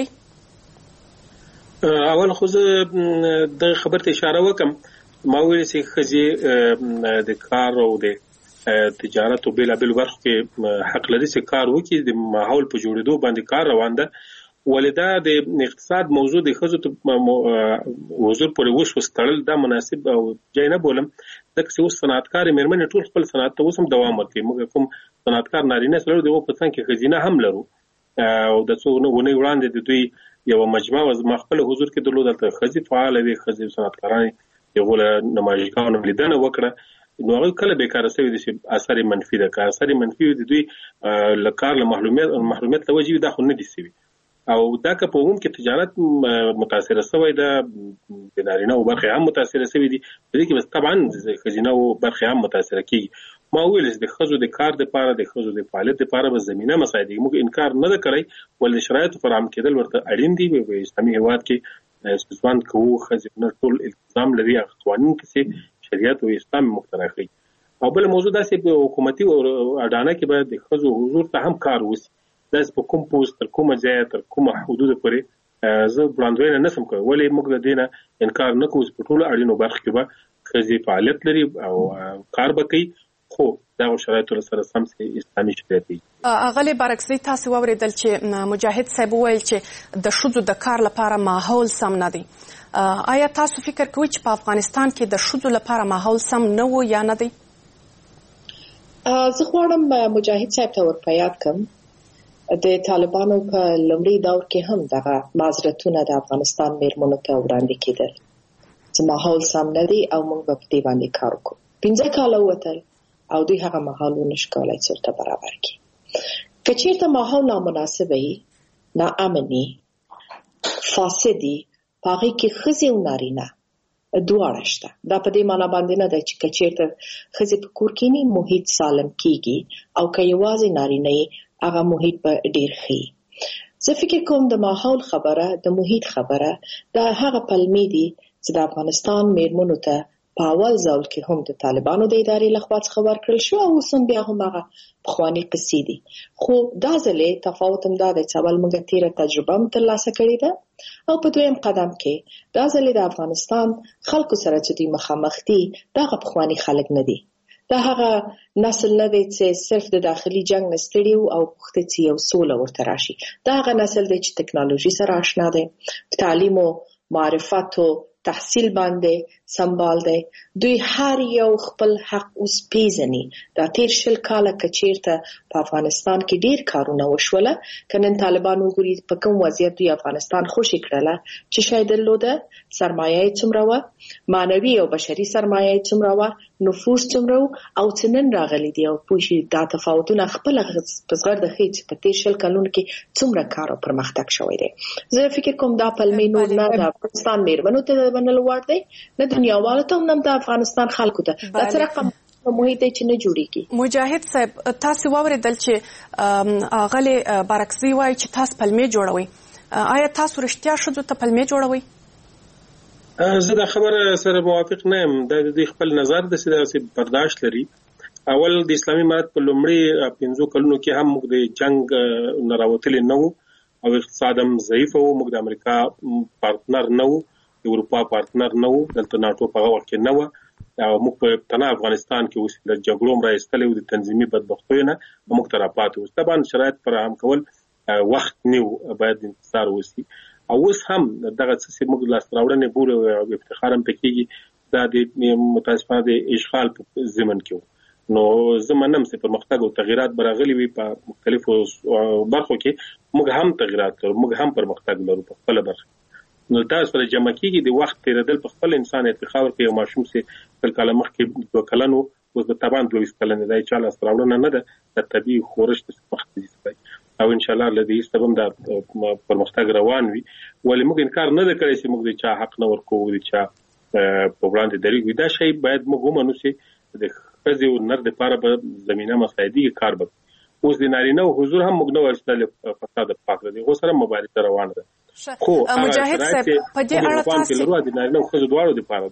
اول خو زه د خبرته اشاره وکم، ما ویل چې ښځې د کار او د تجارت او بېلابېلو برخو کې حق لري چې کار وکړي. د ماحول په جوړېدو باندې کار روان ده، ولدا د اقتصاد موضوع د ښځو ته حضور پورې وشوستړل دا مناسب او ځای نه بولم، ځکه چې اوس صنعتکار مېرمنې ټول خپل صنعت ته اوس هم دوام ورکوي. موږ کوم صنعتکار نارینه سره د په څنګ کې ښځینه هم لرو، او د څو ونې وړاندې د دوی یو مجمع ما خپل حضور کې درلود، دلته ښځې فعاله وې، ښځې صنعتکاران یو له نمایشګانو لیدنه وکړه. نو هغه کله بیکاره شوي دي چې اثر منفي ده، که اثر منفي وي د دوی له کار له محرومیت له وجې دا خو نه دي شوي. او دا که په عموم کې تجارت متاثره شوی ده، د نارینه او برخې هم متاثره شوي دي، په دې کې بس طبعا ښځینه او برخې هم متاثره کیږي. ما ویل چې د ښځو د کار لپاره، د ښځو د فعالیت لپاره به زمینه مساعدې موږ انکار نه ده کړی، ولې شرایطو فراهم کېدل ورته اړین دي. په اسلامي هېواد کې ځوان کوو ښځې ټول التزام لري، هغه قوانین چې شریعت او اسلام مقتضا کوي. او بل موضوع دا چې په حکومتي اډانه کې باید د ښځو حضور ته هم کار وشي. داس په کوم پوسټ تر کومه ځای تر کومه حدود پورې زه وړاندوینه نشم کولی، ولې موږ د دې نه انکار نه کوو چې په ټولو اړینو برخو کې به ښځې فعالیت لري او کار به کوي، خو دغه شرایطو سره سم اسلامي شریعت دی. اغلی برعکس تاسو واوریدل چې مجاهد صاحب وویل چې د ښځو د کار لپاره ماحول سم نه دی. آیا تاسو فکر کوئ چې په افغانستان کې د ښځو لپاره ماحول سم نه و یا نه دی؟ زه غواړم مجاهد صاحب ته ور په یاد کړم د طالبانو په لومړي دور کې هم دغه معذرتونه د افغانستان میرمنو ته وړاندې کېدل چې ماحول سم نه دی او موږ به په دې باندې کار وکړو. 15 کاله ووتل او دوی هغه ماحول ونشو کولی چې ورته برابر کړي. که چېرته ماحول نامناسب وي، ناامن وي، فاسد وي، په هغې کې ښځې او نارینه دواړه شته. دا په دې معنا باندې نه ده چې که چېرته ښځې په کور کښېني محیط سالم کېږي، او که یوازې نارینه یې هغه محیط به ډیر ښه. زه فکر کوم د ماحول خبره، د محیط خبره، دا هغه پلمې دي چې د افغانستان میرمنو ته په اول ځل کې هم د طالبانو د ادارې لخوا څخه ورکړل شو، او اوس هم بیا هم هغه پخواني قصې دي. خو دا ځلې تفاوت هم دا دی چې اول موږ تېره تجربه هم ترلاسه کړې ده، او په دویم قدم کې دا ځلې د افغانستان خلکو سره چې دوی مخامخ دي دا هغه پخواني خلک نه دي. دا هغه نسل نه دی چې صرف د داخلي جنگ نه ستړي او پوښتې چې یو سوله ورته راشي. دا هغه نسل دی چې ټکنالوژي سره آشنا دی، تعلیم او معرفت او تحصیل باندې سمبال دی. دوی هر یو خپل حق اوس پیژني. دا تیر 20 کاله که چېرته په افغانستان کې ډیر کارونه وشوله، که نن طالبان وګوري په کوم وضعیت دوی افغانستان خوشي کړله، چې شاید درلوده، سرمایه یې څومره وه، معنوي او بشري سرمایه یې څومره وه، نفوس څومره و، او چې نن راغلي دي او پوه شي دا تفاوتونه خپله په زغرده ښیي چې په تیر 20 کلونو کې څومره کار او پرمختګ شوی دی. زه فکر کوم دا پلمې نور نه د افغانستان میرمنو ته منل وړ دی، نه دنیاوالو ته هم د افغانستان خلکو ته. دا څه رقم محیط دی چې نه جوړیږي. مجاهد صاحب، تاسو واوریدل چې اغلی برعکسي وایي چې تاسو پلمې جوړوئ. آیا تاسو رښتیا ښځو ته پلمې جوړوئ؟ زه دا خبره سره موافق نه یم. دا د دوی خپل نظر ده چې داسې برداشت لري. اول د اسلامي امارت په لومړي 15 کلونو کې هم موږ د جنگ نه راوتلي نه وو، او اقتصاد هم ضعیف وو. موږ د امریکا پارتنر نه وو، د اروپا پارتنر نه وو، دلته ناټو په هغه وخت کې نه وه، او موږ په تنه افغانستان کې اوس د جګړو هم راایستلی وو، د تنظیمي بدبختیو نه موږ ته راپاتې وو. طبعا شرایط فراهم کول وخت نیو باید انتظار وسی او اوس هم دغه څه موږ لاس راوړنې بوله او افتخار هم پکېږي دا د متاسفانه د اشغال په زمن کې نو زمونږ هم پرمختګ او تغیرات برغلي وي په مختلفو برخو کې موږ هم تغیرات لرو موږ هم پرمختګ لرو په خپل برخه نو تاسو سره جمع کیږي د وخت تیرېدل په خپل انسان اتخاب کې یو ماشوم سي تل کله مخکې 2 کلنو اوس به طبعا 22 کلن دی چې لاس راوړنه نه ده د طبي خورش د وخت دي او ان شاء الله لدی سبب د پرمختګ روان وي ولې موږ انکار نه کړی چې موږ د چا حق نه ورکو د چا په وړاندې درېږي دا شی باید موږ ومنو چې د خزي او نر د لپاره به زمينه مساعدي کار به اوس د نارینه او حضور هم موږ نه ورستل فساد پاک دي غو سره مبارزه روانه ده خو مجاهد صاحب په دې اړه تاسو د نارینه او حضور دواړو لپاره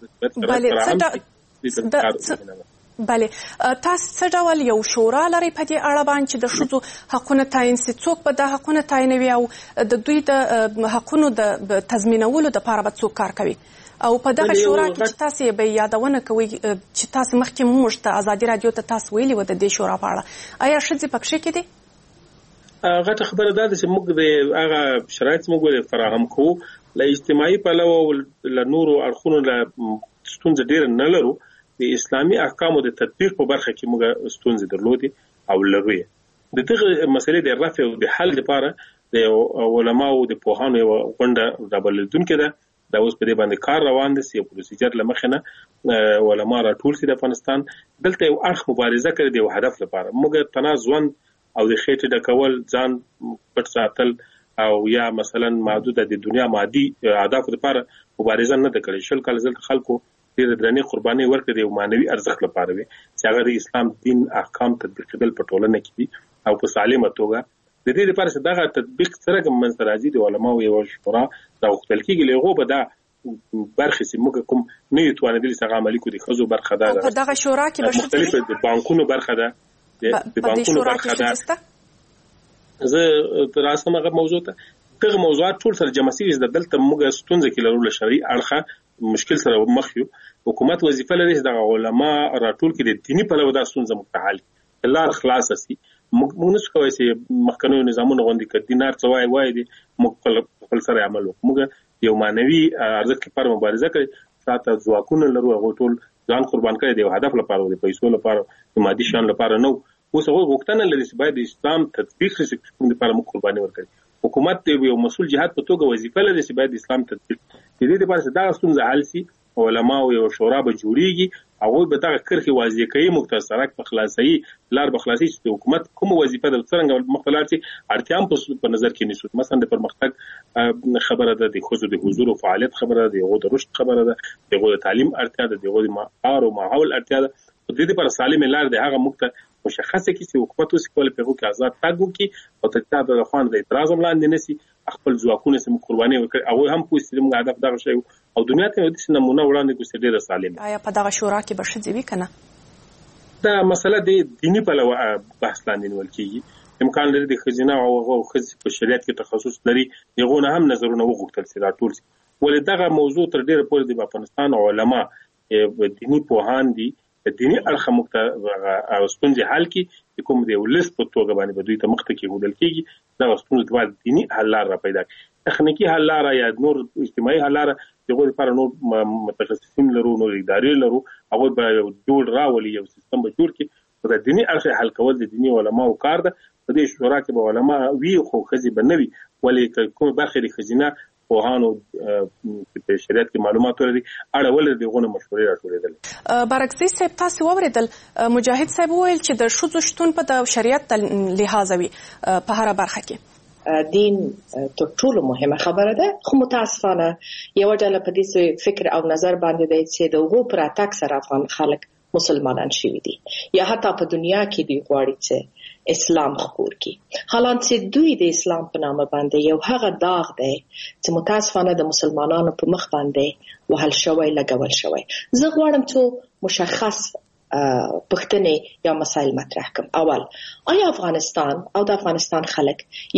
بله تاسو څه ډول یو شورا لري په دې اړه باندې د شذو حقوقو تعین څوک به د حقوقو تعینوي او د دوی د حقوقو د تضمینولو لپاره به څوک کار کوي او په دغه شورا کې چې تاسو به یادونه کوي چې تاسو مخکې موږ ته ازادي رادیو ته تاسو ویلي و د دې شورا په اړه آیا شذې پکې کې دي غټه خبره ده چې موږ د هغه شرایط موږ فراهم کوو ل اجتماعي پلوه او ل نورو اړخونو له ستونزې ډېر نه لرو د اسلامي احکامو د تطبیق په برخه کې موږ ستونزې درلودې او لرو د دغه مسلې د رفع او د حل لپاره د علماو د پوهانو یو غونډه رابلدونکې ده دا اوس په دې باندې کار روان دي چې پروسیجر لمخنه علما راټول سي د افغانستان دلته یو اړخ مبارزه کوي د هدف لپاره موږ تنازل او د خېټه د کول ځان پټ ساتل او یا مثلا محدود د دنیا مادي اهداف لپاره مبارزه نه کړي شل کال ځل خلکو ډېر درنې قرباني ورکړي او مانوي ارزښت لپاره وي چې هغه د اسلام دین احکام تطبیقول په ټولنه کې دي او په سالمه توګه د دې لپاره چې دغه تطبیق سره کوم راځي د علماو یو شورا راوختل کېږي له غو به دا برخه چې موږ کوم نه یتوانېدل څنګه عملي کوي خزو برخه ده په دغه شورا کې به مختلف د بانکونو برخه ده د بانکونو برخه ده زه تراسمه هغه موضوع ته دغه موضوعات ټول سره جمع شي د دلته موږ ستونزې کې لرو له شرعي اړخه مشکل سره مخ یو حکومت وظیفه لري چې د علما راټول کې د دینی په لور د ستونزې متحل لار خلاص شي موږ نشو کولی چې مخکنی نظامونه غونډې کړي دینار څه وای دي موږ خپل سره عمل وکړو موږ یو مانوي ارزښت لپاره مبارزه کوي ساته ځواکونه لرو هغه ټول ځان قربان کړي دی هدف لپاره د پیسو لپاره د مادي شان لپاره نو اوس هغه غوښتنه لري چې باید اسلام تطبیق شي کوم لپاره موږ قرباني ورکړي حکومت یو مسؤل جهاد په توګه وظیفه لري چې باید اسلام تطبیق د دې لپاره چې دا ستونزه حل شي علما او یو شورا به جوړیږي هغه به دا کرخي واضح کوي مختصرک په خلاصي لار به خلاصي چې حکومت کوم وظیفه د څنګه مختلف شي اړتیا په نظر کې نیسو مثلا د پرمختګ خبره ده د خصوصي د حضور او فعالیت خبره ده یو د رشد خبره ده یو د تعلیم اړتیا ده یو د معیار او ماحول اړتیا ده د دې لپاره سالم لار ده هغه مشخصه کی چې حکومت اوس کول په هغه کې آزاد تګ وکي او تکتاب د خوان د اعتراض لاندې نسی خپل ځواکونه سم قرباني وکړي او هم پوښتنه موږ هدف دغه شی او دنیا ته د نمونه وړاندې کوي ډیره سالم آیا په دغه شورا کې به شې وی کنه دا مسله د دینی په لور بحث لاندې نیول کیږي امکان لري د خزینه او خزي په شریعت کې تخصص لري دغه هم نظرونه وغوښتل سي راټول سي ولې دغه موضوع تر ډیره پورې د افغانستان علما دینی پوهان دي د دینی اړخ او ستونزې حل کی کوم دی ولس په توګه باندې بدوي ته مخته کې هودل کیږي دا ستونزې د دینی حل را پیدا تخنیکی حل را یا نور اجتماعي حل را دغه لپاره نور متخصصین لرو نور ادارې لرو هغه به جوړ راولي یو سیستم به جوړ کی د دینی اړخ حل کول د دینی علماو کار ده په دې شورا کې به علما وی خو خزي بنوي ولې کوم برخه د خزینه پوهانو په شریعت کې معلومات لري اړول دغه مشورې راټولېدل برعکس صاحب تاسو ووریدل مجاهد صاحب ویل چې د شذو شتون په شریعت لحاظ وي په هر برخه کې دین تر ټولو مهمه خبره ده خو متاسفانه یو ډول په دې فکر او نظر باندې دی چې د غو پر اتاک سره افغان خلک مسلمانان شوي دي یا حتی په دنیا کې دی غواړي چې اسلام خپور کی حالانکه دوی د اسلام په نامه باندې یو هغه داغ دی چې متاسفانه د مسلمانانو په مخ باندې وهل شوی لګول شوی زه غواړم چې مشخص پښتنې یا مسائل مطرح کوم اول آیا افغانستان او د افغانستان خلک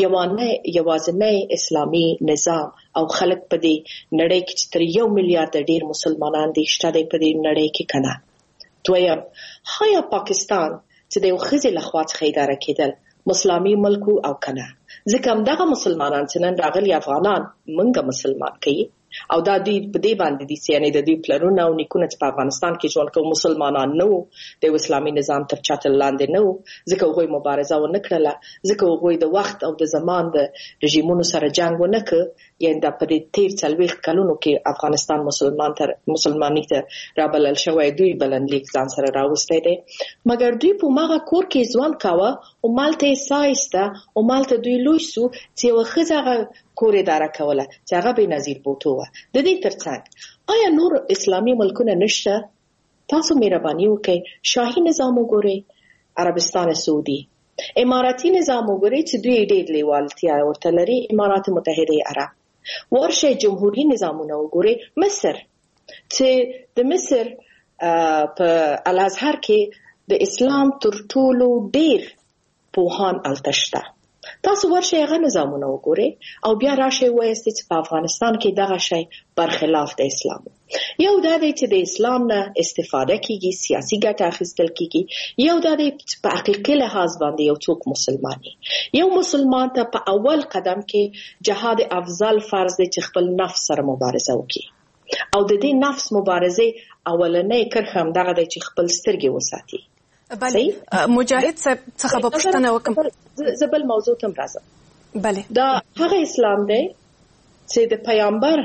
یوازینی اسلامي نظام او خلک په دې نړۍ کې چې تر 1 میلیارډ ډیر مسلمانان دي شته په دې نړۍ کې کنه دویم هایا پاکستان چې د یو خزي لخوا څخه اداره کېدل مسلماني ملک او کنه. ځکه همدغه مسلمانان چې نن راغلي افغانان منګه مسلمان کوي او دا دوی په دې باندې دي یعنی د دوی پلرونه او نیکونه چې په افغانستان کې ژوند کوي مسلمانان نه وو، د اسلامي نظام تر چتر لاندې نه وو، ځکه هغوی مبارزه ونه کړله، ځکه هغوی د وخت او د زمان د رژیمونو سره جنگ ونه کړ. یعنی دا په دې 13 کلونو کې افغانستان مسلمانۍ ته رابلل شوی، دوی بلنلیک ځان سره راوستی دی، مګر دوی په ماغه کور کې ژوند کاوه او مالته یې سایسته او مالته دوی لوی سو چې یوه ښځه کور اداره کوله چې هغه بېنظیر بوټو وه. د دې ترڅنګ آیا نور اسلامي ملکونه نشته؟ تاسو مهرباني وکړئ شاهي نظام وګورئ، عربستان سعودي، اماراتي نظام وګورئ چې دوی ډېر لیوالتیا ورته لري، امارات متحده عرب. ورشه جمهوریت نظامونه وګورئ، مصر چې د مصر په الازهر کې د اسلام تر ټولو ډېر پوهان هلته شته. تاسو ورشه هغه نظامونه وګورئ او بیا راشئ وایاست چې په افغانستان کې دغه شی برخلاف د اسلام. یو دا دی چې د اسلام نه استفاده کیږي، سیاسي ګټه اخیستل کیږي، یو دا دی چې په حقیقي لحاظ باندې یو څوک مسلماني. یو مسلمان ته په اول قدم کې جهاد افضل فرض دی چې خپل نفس سره مبارزه وکړي او د دې نفس مبارزه اولنۍ کرښه همدغه دی چې خپل سترګې وساتي. بله مجاهد صاحب څخه به پوښتنه وکړم، زه بل موضوع ته راځم. بله دا هغه اسلام دی چې د پیغمبر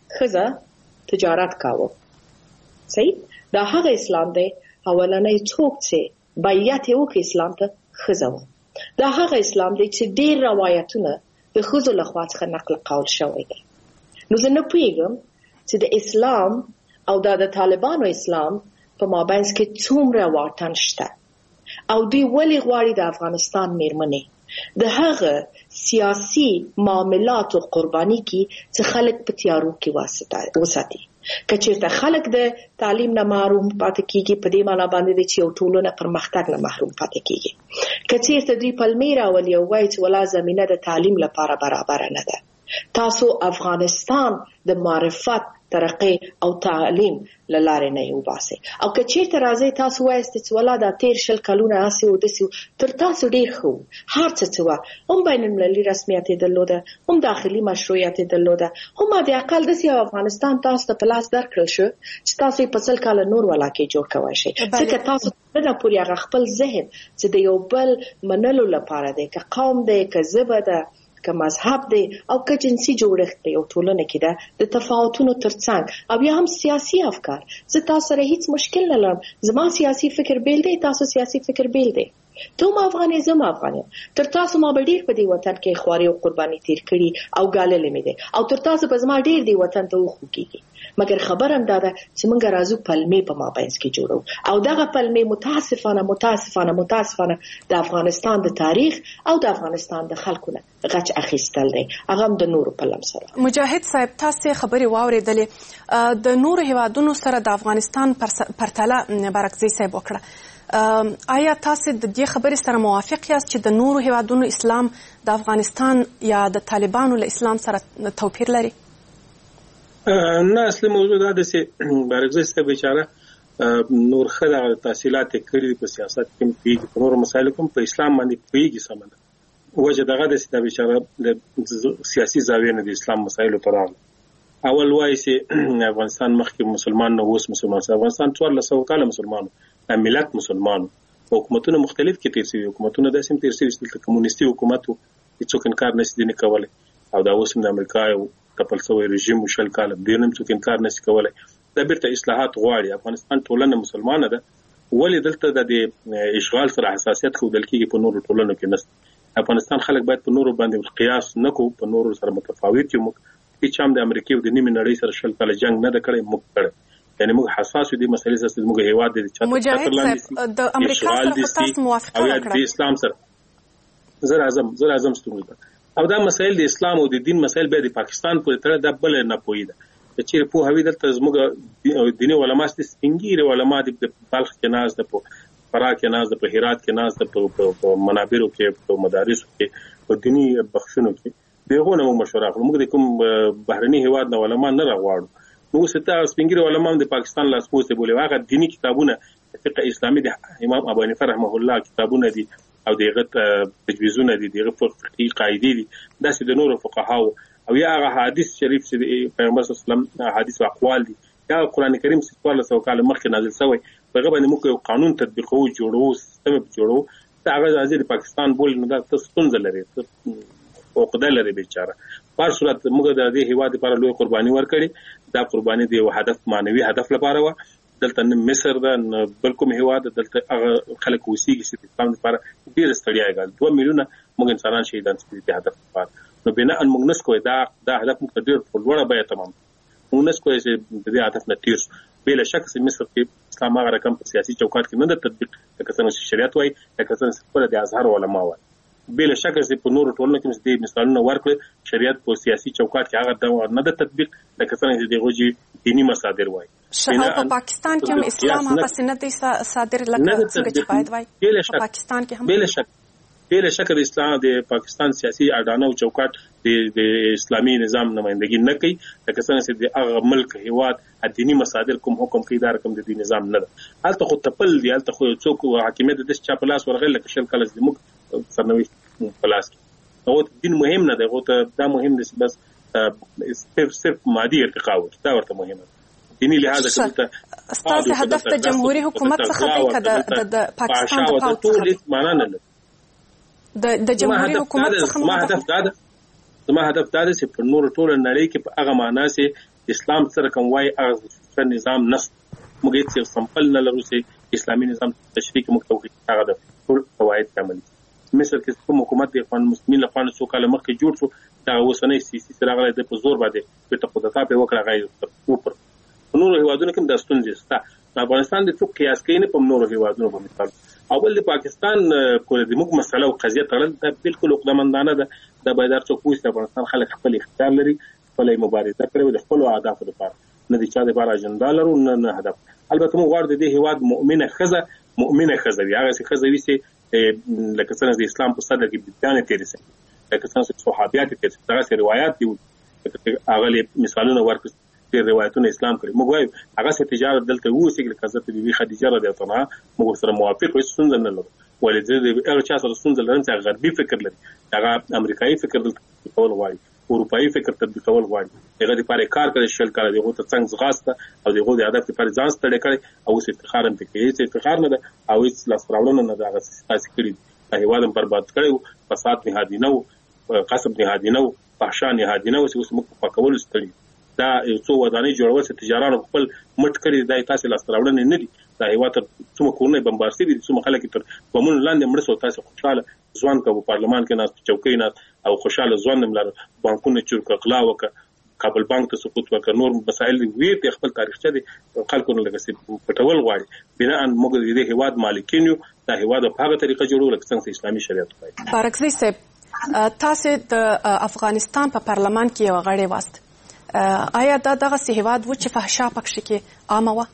ښځه تجارت کاوه، صحیح؟ دا هغه اسلام دی اولنۍ څوک چې بیعت یې وکړ اسلام ته ښځه وه. دا هغه اسلام دی چې ډېر روایتونه د ښځو لخوا څخه نقل قول شوی دی. نو زه نه پوهېږم چې د اسلام او د طالبانو اسلام په مابینځ کې څومره واټن شته او دوی ولې غواړي د افغانستان میرمنې د هغه سیاسي معاملاتو قرباني کړي چې خلک په تیارو کې وساتي. که چېرته خلک د تعلیم نه محروم پاتې کېږي، په دې معنا باندې دی چې یو ټولنه پرمختګ نه محروم پاتې کېږي. که چېرته دوی پلمې راولي او وایي چې ولا زمینه د تعلیم لپاره برابره نه ده، تاسو افغانستان د معرفت ترقی او تعلیم لاره نه وباسي. او که چیرته راځي تاسو وایست چې ولا دا 13 کلونه اسي او دسي تر تاسو ډیر خو هر څه هم بین المللي رسمیت درلوده، هم داخلي مشروعیت درلوده، هم د اقل دسي افغانستان تاسو ته پلاس درکړل شو چې تاسو په څل کال نور ولا کې جوړ کوئ شي. ځکه تاسو نه پوری هغه خپل ذهن چې د یو بل منلو لپاره دی، که قوم دی، که ژبه ده، که مذهب دی او که جنسي جوړښت دی او ټولنه کې ده، د تفاوتونو ترڅنګ او یا هم سیاسي افکار. زه تاسو سره هیڅ مشکل نه لرم، زما سیاسي فکر بیل دی، تاسو سیاسي فکر بیل دی، ته هم افغانې زه هم افغان یم، تر تاسو ما به ډېر په دې وطن کې خواري او قرباني تیر کړي او ګاللې مې دی او تر تاسو به زما ډېر دې وطن ته وخوږېږي. مګر خبر هم دا ده چې موږ راځو پلمې په مابینځ کې جوړو او دغه پلمې متاسفانه د افغانستان د تاریخ او د افغانستان د خلکو نه غچ اخیستل دی، هغه هم د نورو په لم سره. مجاهد صاحب تاسو خبرې واورېدلې، د نورو هیوادونو سره د افغانستان پرتله بارکزی صاحب وکړه. آیا تاسو د دې خبرې سره موافق یاست چې د نورو هیوادونو اسلام د افغانستان یا د طالبانو له اسلام سره توپیر لري؟ نه، اصلي موضوع دا ده چې بارکزی صاحب بیچاره نور ښه تحصیلات یې کړي په سیاست کې پوهېږي، په نورو مسایلو کې په اسلام باندې پوهېږي. سمه ده، وجه دغه ده چې دا بیچاره د سیاسي زاویې نه د اسلام مسایلو ته راغلی. اول وایي چې افغانستان مخکې مسلمان نه، اوس مسلمان شو. افغانستان 1400 کاله مسلمانو، ملت مسلمانو، حکومتونه مختلف کې تیر شوي، حکومتونه داسې هم تیر شوي چې کمونیستي حکومت و، هېڅوک انکار نشي ځینې کولی، او دا اوس هم د امریکا یو تپل شوی رژیم و 20 کاله، دې هم څوک انکار نشي کولی. دا بیرته اصلاحات غواړي. افغانستان ټولنه مسلمانه ده، ولې دلته د اشغال سره حساسیت ښودل کېږي په نورو ټولنو کې نشته. افغانستان خلک باید په نورو باندې قیاس نه کوو، په نورو سره متفاوت یو. هېچا هم د امریکې او د نیمې نړۍ سره 20 کاله جنګ نه ده کړی، موږ کړی. یعنی موږ حساس یو دې مسلې سره، موږ هیواد دې مجاهد صاحب د امریکا سره تاسو موافقه وکړه او د اسلام سره زه راځم ستونزه. او دا مسایل د اسلام او د دین مسایل به د پاکستان په تړه د بل نه پوي ده چې په هوی دلته زموږ دیني علما ست سپینګيره علما د بلخ کې ناز ده، په فراه کې ناز ده، په هرات کې ناز ده، په منابرو کې، په مدارسو کې، په دینی بخښونو کې دغه نو مشوره کوو. موږ د کوم بهرني هیواد نه علما نه راغواړو، موږ ستاسو سپینګيره علما د پاکستان لاسپوڅ بوله. هغه دینی کتابونه فقه اسلامي د امام ابو حنیفه رحمه الله کتابونه دي، او دغه تجویزونه دي دغه فقهي قاعده دي داسې د نورو فقهاو او یا هغه حدیث شریف چې پیغمبر صلی الله علیه وسلم حدیث او اقوال دي یا قران کریم چې 1400 کال مخکې نازل شوی هغه باندې موږ یو قانون تطبیقو جوړو سیستم جوړو هغه ځای د پاکستان بول نو دا ستونزه لري او قدر لري بیچاره په صورت موږ د دې هیواد لپاره لوی قرباني ورکړي دا قرباني د یو هدف معنوي هدف لپاره و دلته مصر د بلکې هیواد دلته هغه خلک وسیږي چې اسلام لپاره ډیر ستړیا غل 2 میلیونه موږ انسانان شهیدان سپېڅ دي هدف لپاره نو بنا ان موږ نس کوی دا هدف موږ ډیر په لوړه بیه تمام موږ نس کوی چې د دې هدف نتیجه بلا شک چې مصر کې اسلام هغه رقم په سیاسي چوکاټ کې نه د تطبیق لکه څنګه شریعت وایي لکه څنګه په د ازهر علماء وایي بلا شک چې په نورو ټولنو کې د مثالونو ورکړي شریعت په سیاسي چوکاټ کې هغه نه د تطبیق لکه څنګه د غوږی دینی مصادر وایي شهو په پاکستان کې هم اسلام هغه سنت صادر لکه څنګه چې باید وایي په پاکستان کې هم بلا شک د اسلام د پاکستان سیاسي اډانه او چوکاټ د اسلامي نظام نمائندګي نه کوي لکه څنګه چې د هغه ملک هیواد دینی مصادر کوم حکم کوي دا رقم د دې نظام نه ده هلته خو تپل دی هلته خو څوک حاکمیت د چا په لاس ورغل لکه شل کله زموږ سرنوشت په لاس کې او دین مهم نه دی غو ته دا مهم دی بس صرف مادي ارتقا دا ورته مهمه دینی لحاظ ته استاد هدف د جمهوریت حکومت څخه دی کده د پاکستان د پاوڅ معنا نه د جمهوریت حکومت څخه زما هدف دا دی چې په نور ټول نړۍ کې په هغه معنا چې اسلام سره کوم وای هغه نظام نس موږ یې سمپل نه لرو چې اسلامي نظام تشریح موږ توګه هغه د ټول قواعد عملي مصر کې کوم حکومت د افغان مسلمانانو لپاره څو کال مخکې جوړ شو دا اوسنۍ سیاسي سره غلې د په زور باندې په تقدمات په وکړه غي اوپر نور هیوادونو کې د ستونزې ستا افغانستان د څوک قیاس کوي نه په نور هیوادونو په مثال اول د پاکستان کول د موږ مسله او قضیه تړل دا بالکل عقدمندانه ده د بایدار څوک وایي چې افغانستان خلک خپل اختیار لري خپل مبارزه کوي د خپل اهداف لپاره نه د چا د بار اجنډا لرو نه هدف البته موږ غواړو د هیواد مؤمنه خزه وي هغه چې خزه وي چې لکه څنګه د اسلام په صدر کې بیان تیرې سي لکه څنګه صحابيات تیرې سي دا روایت دي هغه مثالونه ورکړي د روایتونو اسلام کړي موږ وایو هغه چې تجارت دلته وو چې حضرت بیبي خدیجه رضی الله عنها موږ سره موافق وي څنګه نه لرو ولې د هغه چا سره څنګه لرم چې غربي فکر لري هغه امریکایي فکر دلته کول غواړي اروپایي فکر تطبیقول غواړي هغه د پاره کار کوي شل کار دی غو ته څنګه زغاسته او دغه د هدف لپاره ځان ستړي کړي او افتخار هم کوي چې افتخار نه ده او هیڅ لاس راوړنه نه ده هغه تاسو کړی د هیوادم برباد کړو فساد نهادي نه قصب نهادي نه فحشا نهادي نه اوس موږ په کول ستړي دا څو ودانۍ جوړول چې تجارانو خپل مټ کړی د تاسو لاس راوړنه نه دي دا هیواد څومره کورونه بمبارسي دي څومره خلک تر ومن لاندې مړ سو تاسو خوشاله ځوان کو پارلمان کې ناس چوکۍ ناس او خوشاله ځوان نملر بانکونه چورک غلا وک کابل بانک ته سقوط وک نور مسائل وی ته خپل تاریخچه دي خلکو نه لګسي پټول غواړي بنا ان موږ د هیواد مالکین یو دا هیواد په هغه طریقه جوړول څنګه اسلامي شریعت وایي بارکزي صاحب تاسو د افغانستان په پارلمان کې یو غړی واست آیا دغه هیواد و چې فحشا پکې کې عامه و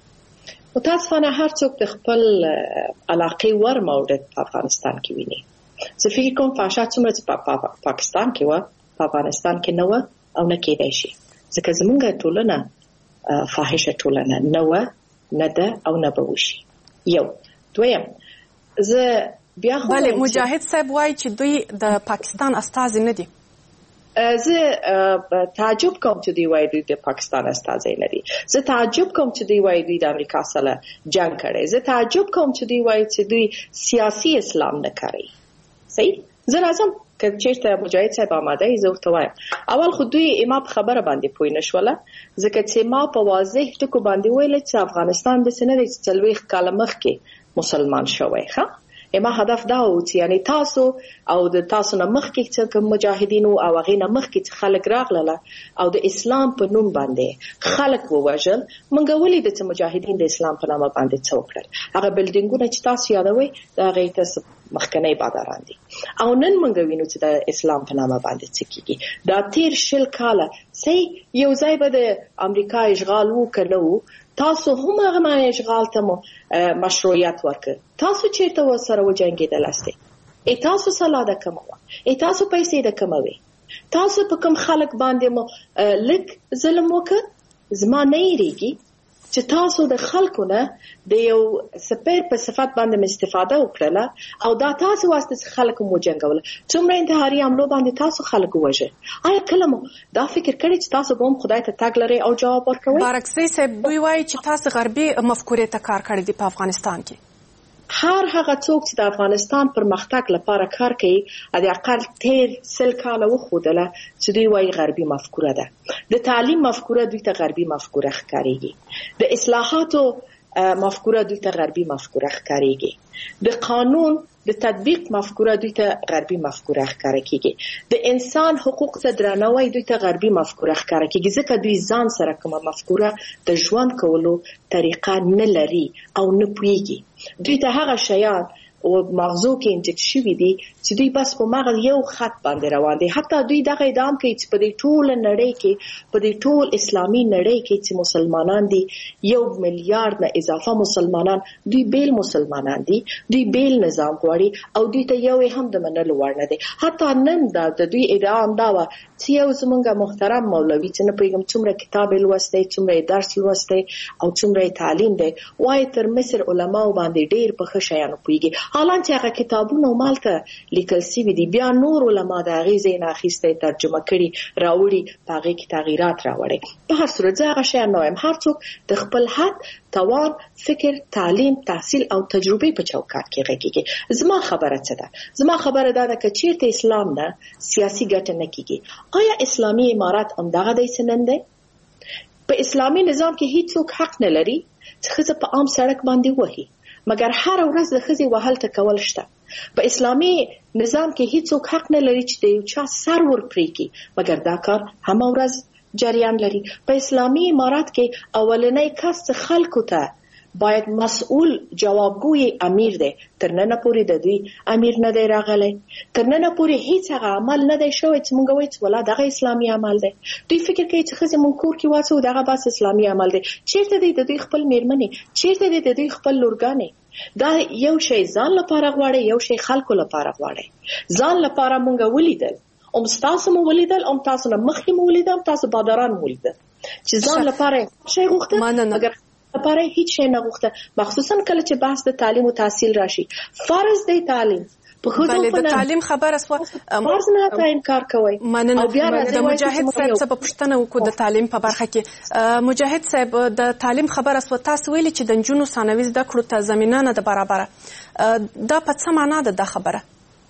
متاسفانه هر څوک د خپل علاقې ور مورد په افغانستان کې ویني زه فکر کوم فحشا څومره په پاکستان کې و په افغانستان کې نه و او نه کېدای شي ځکه زمونږ ټولنه فاحشه ټولنه نه و نه ده او نه به وشي یو دویم زه بیا خو بله مجاهد صاحب وایي چې دوی د پاکستان استازي نه دي زه تعجب کوم چې دی وایي دوی د پاکستان استازي نه دي زه تعجب کوم چې دی وایي دوی د امریکا سره جنگ کړي زه تعجب کوم چې دی وایي چې دوی سیاسي اسلام نه کوي صحیح زه راځم که چیرته مجاهد صاحب آماده ای زه ورته وایم اول خو دوی ما په خبره باندې پوه نه شوله ځکه چې ما په واضح ټکو باندې ویل چې افغانستان د سنې 40 کال مخکې مسلمان شوی ښه ما هدف دا و چې یعنی تاسو او د تاسو نه مخکې چې مجاهدین او هغه نه مخکې چې خلک راغله او د اسلام په نوم باندې خلک ووجل مونږ ولې د مجاهدین د اسلام په نامه باندې څوکړل هغه بلډینګونه چې تاسو یادوي دا غي تاسو مخکنی باداران دي او نن مونږ وینو چې د اسلام په نامه باندې څه کیږي دا تیر شل کاله سي یو ځای به د امریکا اشغال وکړو تاسو هم هغه اشغال ته مشروعیت ورکړ تاسو چیرته وسره وجنګیدل استه تاسو سلاده کومه تاسو پیسې د کوموي تاسو په کوم خلک باندې مو لک ظلم وکړ زما نه یریږي چې تاسو د خلکو نه د یو سپیر په صفت باندې استفاده وکړه او دا تاسو واسطه خلکو مو جنګول څومره انتحاري حملو باندې تاسو خلکو وژه آیا کله مو دا فکر کړی چې تاسو به خدای ته تګ لري او جواب ورکوي بارکسي صاحب دوی وایي چې تاسو غربي مفکورې ته کار کړی دی په افغانستان کې هر هغه څوک چې د افغانستان پرمختګ لپاره کار کوي د اقل تیر سل کاله وخودله چې دوی وايي غربي مفکوره ده د تعلیم مفکوره دوی ته غربي مفکوره ښکاريږي د اصلاحاتو مفکوره دوی ته غربي مفکوره ښکاريږي د قانون د تطبیق مفکوره دوی ته غربي مفکوره ښکاره کیږي د انسان حقوق ته درناوی دوی ته غربي مفکوره ښکاره کیږي ځکه دوی ځان سره کومه مفکوره د ژوند کولو طریقه نه لري او نه پوهیږي دوی ته هغه شیان او مغزو کې انجکټ شوي دي چې دوی بس په مغز یو خط باندې روان دي حتی دوی دغه ادعا کوي چې په دې ټول نړۍ کې په دې ټول اسلامي نړۍ کې چې مسلمانان دي 1 میلیارډ نه اضافه مسلمانان دوی بیل مسلمانان دي دوی بیل نظام غواړي او دوی ته یو هم د منلو وړ نه دي حتی نن دا د دوی ادعا هم دا و چې یو زمونږ محترم مولوي چې نه پیغام څومره کتاب لوستی څومره درس لوستی او څومره تعلیم دی وای تر مصر علماو باندې ډیر په ښه شیانو پوهیږي حالانکه هغه کتابونه مالته لیکل شوي دي بیا نور علما د هغې ځای نه اخیستی ترجمه کړي راوړي په هغې کې تغییرات راوړي په هر صورت زه هغه شیان نه وایم هر څوک د خپل حد توان فکر تعلیم تحصیل او تجربې په چوکاټ کې غږیږي زما خبره څه ده زما خبره دا ده که چیرته اسلام نه سیاسي ګټه نه کیږي آیا اسلامي امارات همدغه دی څه نن دی په اسلامي نظام کې هیڅوک حق نه لري چې ښځه په عام سړک باندې وهي مګر هر ورځ د ښځې وهل ته کول شته په اسلامي نظام کې هیڅوک حق نه لري چې د یو چا سر ور پرې کړي مګر دا کار هم ورځ جریان لري په اسلامي امارات کې اولنی کس خلکو ته باید مسؤل جوابګوی امیر دی تر نن پورې د دوی امیر نه دی راغلی تر نن پورې هیڅ هغه عمل نه دی شوی چې مونږ وایو چې ولا دغه اسلامي عمل دی دوی فکر کوي چې ښځې مونږ کور کې واچو دغه بس اسلامي عمل دی چیرته دی د دوی خپل میرمنې چیرته دی د دوی خپل لورګانې دا یو شی ځان لپاره غواړي یو شی خلکو لپاره غواړي ځان لپاره مونږ ولیدل تاسو مو ولیدل تاسو نه مخکې مو ولیدل تاسو بادران مو ولیدل چې ځان لپاره شی غوښته مګر لپاره هیڅ شی نه غوښته مخصوصا کله چې بحث د تعلیم او تحصیل راشي فرض دی تعلیم په خو د تعلیم خبره سو فرض نه تا انکار کوي او بیا د مجاهد صاحب څخه پوښتنه وکړه د تعلیم په برخه کې مجاهد صاحب د تعلیم خبره سو تاسو ویلي چې د جنونو ثانوي زده کړو ته زمينه نه ده برابره دا په څه معنا ده د خبره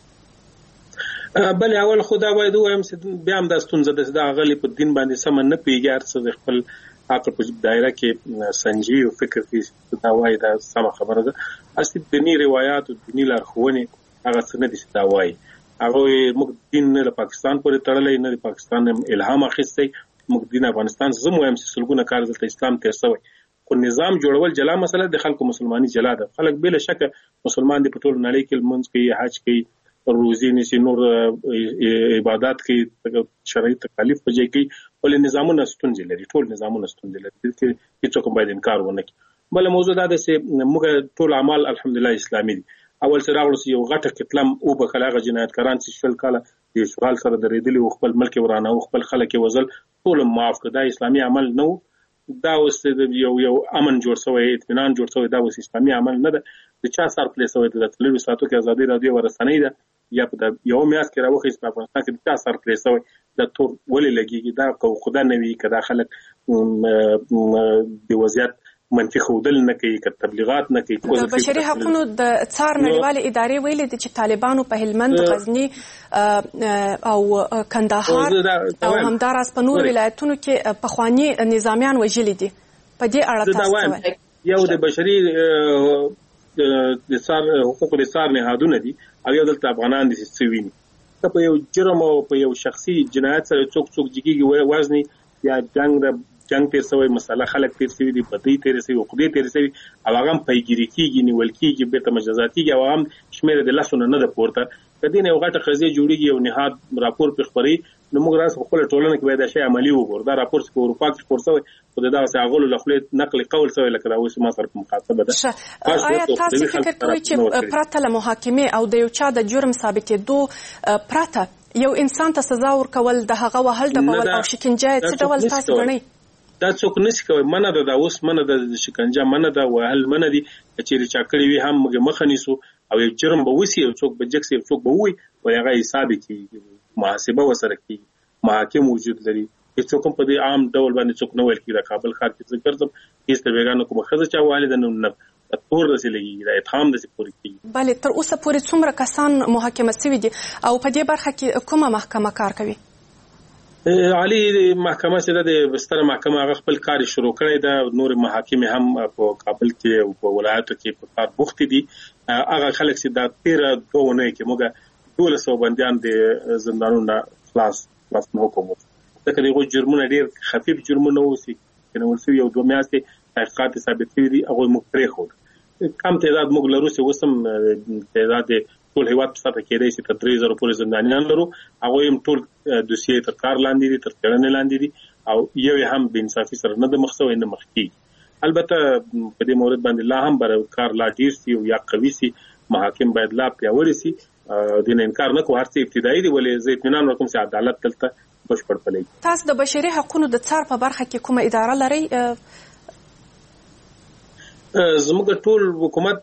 بل اول خدا باید وایم چې بیا هم د ستونزه د غلي په دین باندې سم نه پیګار څه خپل حق په دایره کې سنجي او فکر کې دا وایي دا سم خبره ده اصلي دینی روایت او دینی لارښوونې هغه څه نه دي چې دا وایي هغه موږ دین نه پاکستان پورې تړلې نه پاکستان الهام اخیستی موږ دین افغانستان زموږ هم سلګونه کار دلته اسلام تیر شوی خو نظام جوړول جلا مسله د خلکو مسلمانۍ جلا ده خلک بل شک مسلمان دي په ټول نړۍ کې لمونځ کوي حج کوي روزي نشي نور عبادت کوي شرعي تکالیف پجې کوي ولې نظامونه ستونزې لري ټول نظامونه ستونزې لري چې هیڅوک باید انکار ونه کړي بل موضوع دا ده چې موږ ټول اعمال الحمدلله اسلامي دي اول سره راغلو یو غټه کتلم او په خلاغه جنایتکاران چې شل کاله د اشغال سره درېدلي او خپل ملک ورانه او خپل خلک وزل ټول معاف کړه اسلامي عمل نو دا اوس یو امن جوړ شوی اطمینان جوړ شوی دا اوس اسلامي عمل نه ده د چا سر پلی شوی د تلوي ساتو کې ازادي رادیو ورسنۍ ده یا په یو میاس کې راوخی په افغانستان کې د چا سر پلی شوی د تور ولې لګيږي دا خدا نه وی کدا خلک د وضعیت منفي خودل نه کوي ک تبلیغات نه کوي د بشري حقوقو د څار نړیوال ادارې ویلي چې طالبانو په هلمند غزنی او کندهار او همداراز په نور ولایتونو کې پخوانی نظامیان وژلي دي په دې اړه تاسو یو د بشري د څار حقوقو د څار نهادونه دي او یو دلته افغانان دي چې ویني په یو جرم او په یو شخصي جنایت سره څوک جګیږي وزني یا جنگ تیر سوی مسله خلک تیر سوی دي بدی تیر سوی او خدای تیر سوی او هغه پیګری کیږي نیول کیږي به تمجازاتي او هم شمیر د لاسونه نه د پورته کدی نه وغټه خزي جوړیږي او نهاد راپور په خبري نو موږ راس خپل ټولنه کې باید شی عملی وګور دا راپور په اروپا کې خبر سوی خو دا غول لخلت نقل قول سوی لکه دا اوس ما سره مخاطبه ده آیا تاسو فکر کوئ چې پرته له محاکمه او د یو چا د جرم ثابتېدو پرته یو انسان ته سزا ورکول د هغه وهل د بول او شکنجه څه ډول تاسو غنئ دا څوک نشي کوي منه ده دا اوس منه ده شکنجه منه ده وهل منه دي چې چا کړی وي هم موږ مخ نیسو او یو جرم به وسی او څوک به جکسي څوک به وي او هغه حساب کوي محاسبه وسره کوي محاکم وجود لري هیڅ کوم په دې عام ډول باندې څوک نه ویل کیږي د کابل ښار کې ذکر کوم هیڅ د بیگانو کوم خزه چا والد نه تور رسېږي د اتهام د پوری کیږي بله تر اوسه پورې څومره کسان محاکمه شوي دي او په دې برخه کې کومه محکمه کار کوي علي محکمه چې د بستر محکمه هغه خپل کار شروع کړی دا نور محاکم هم په کابل کې او په ولایتو کې په کار بوخت دي هغه خلک چې د 13 دوونه کې موږ 1200 بنديان د زندانونو خلاص نه کوو دا کله جرمونه ډیر خفيف جرمونه وسی کنه ورسې یو دوه میاشتې تحقیقات ثابت کړي دي هغه موږ پرې خو کم تعداد موږ لرو چې وسم تعداد ټول هیواد په ساته کې دی چې تر 3000 پورې زندانیان لرو هغه هم ټول دوسیې تر کار لاندې دي تر څېړنې لاندې دي او یو هم بې انصافي سره نه د مخسوي نه مخکي البته په دې مورد باندې لا هم بر کار لا ډیر سي او یا قوي سي محاکم باید لا پیاوړي سي د انکار نه کو هر څه ابتدایي دی ولې زه اطمینان ورکوم چې عدالت دلته بشپړ پلي تاسو د بشري حقوقو د څار په برخه کې کومه اداره لرئ زموږ ټول حکومت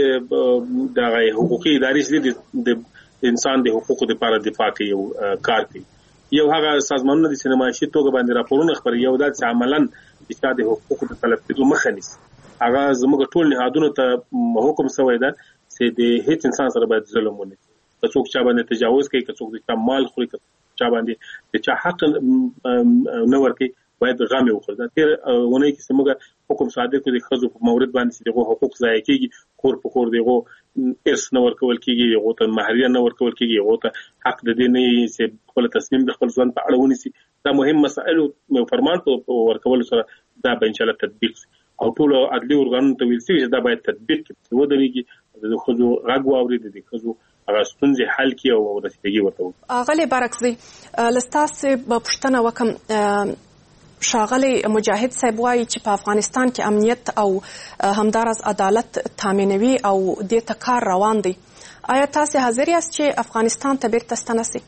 د حقوقي ادارې د انسان د حقوقو لپاره دفاع کوي او کار کوي یو هغه سازمانونه د سینمایشي توګه باندې راپورونه خبري یو د عملاً د حقوقو د طلب کېدو مخه نیسي هغه زموږ ټول نهادونو ته حکم شوی ده چې د هیڅ انسان سره باید ظلم ونه شي څوک چا باندې تجاوز کوي څوک د مال خوري چا باندې د چا حق نه ورکي باید غامې وکړي دا تیر ونه کې سمګه حکم صادر کړي خزو په مورد باندې دغه حقوق ضایع کیږي کور په کور دغه ارث نه ورکول کیږي یو ته مهریه نه ورکول کیږي یو ته حق د دې نه چې خپل تصمیم د خپل ځوان په اړه ونیسي دا مهم مسائل فرمان په ورکول سره دا به ان شاء الله تطبیق او ټول عدلي ارګانونو ته ویل شي دا باید تطبیق کړي ودرېږي د خزو غږ واوري د خزو هغه ستونزې حل کړي او رسېږي ورته اغلی برکزي لستاسې پښتنه وکم شاغلی مجاهد صاحب وایي چې په افغانستان کې امنیت او همدارس عدالت تامینوي او د تکار روان دي آیا تاسو حاضر یاست چې افغانستان ته بیرته ستنه شئ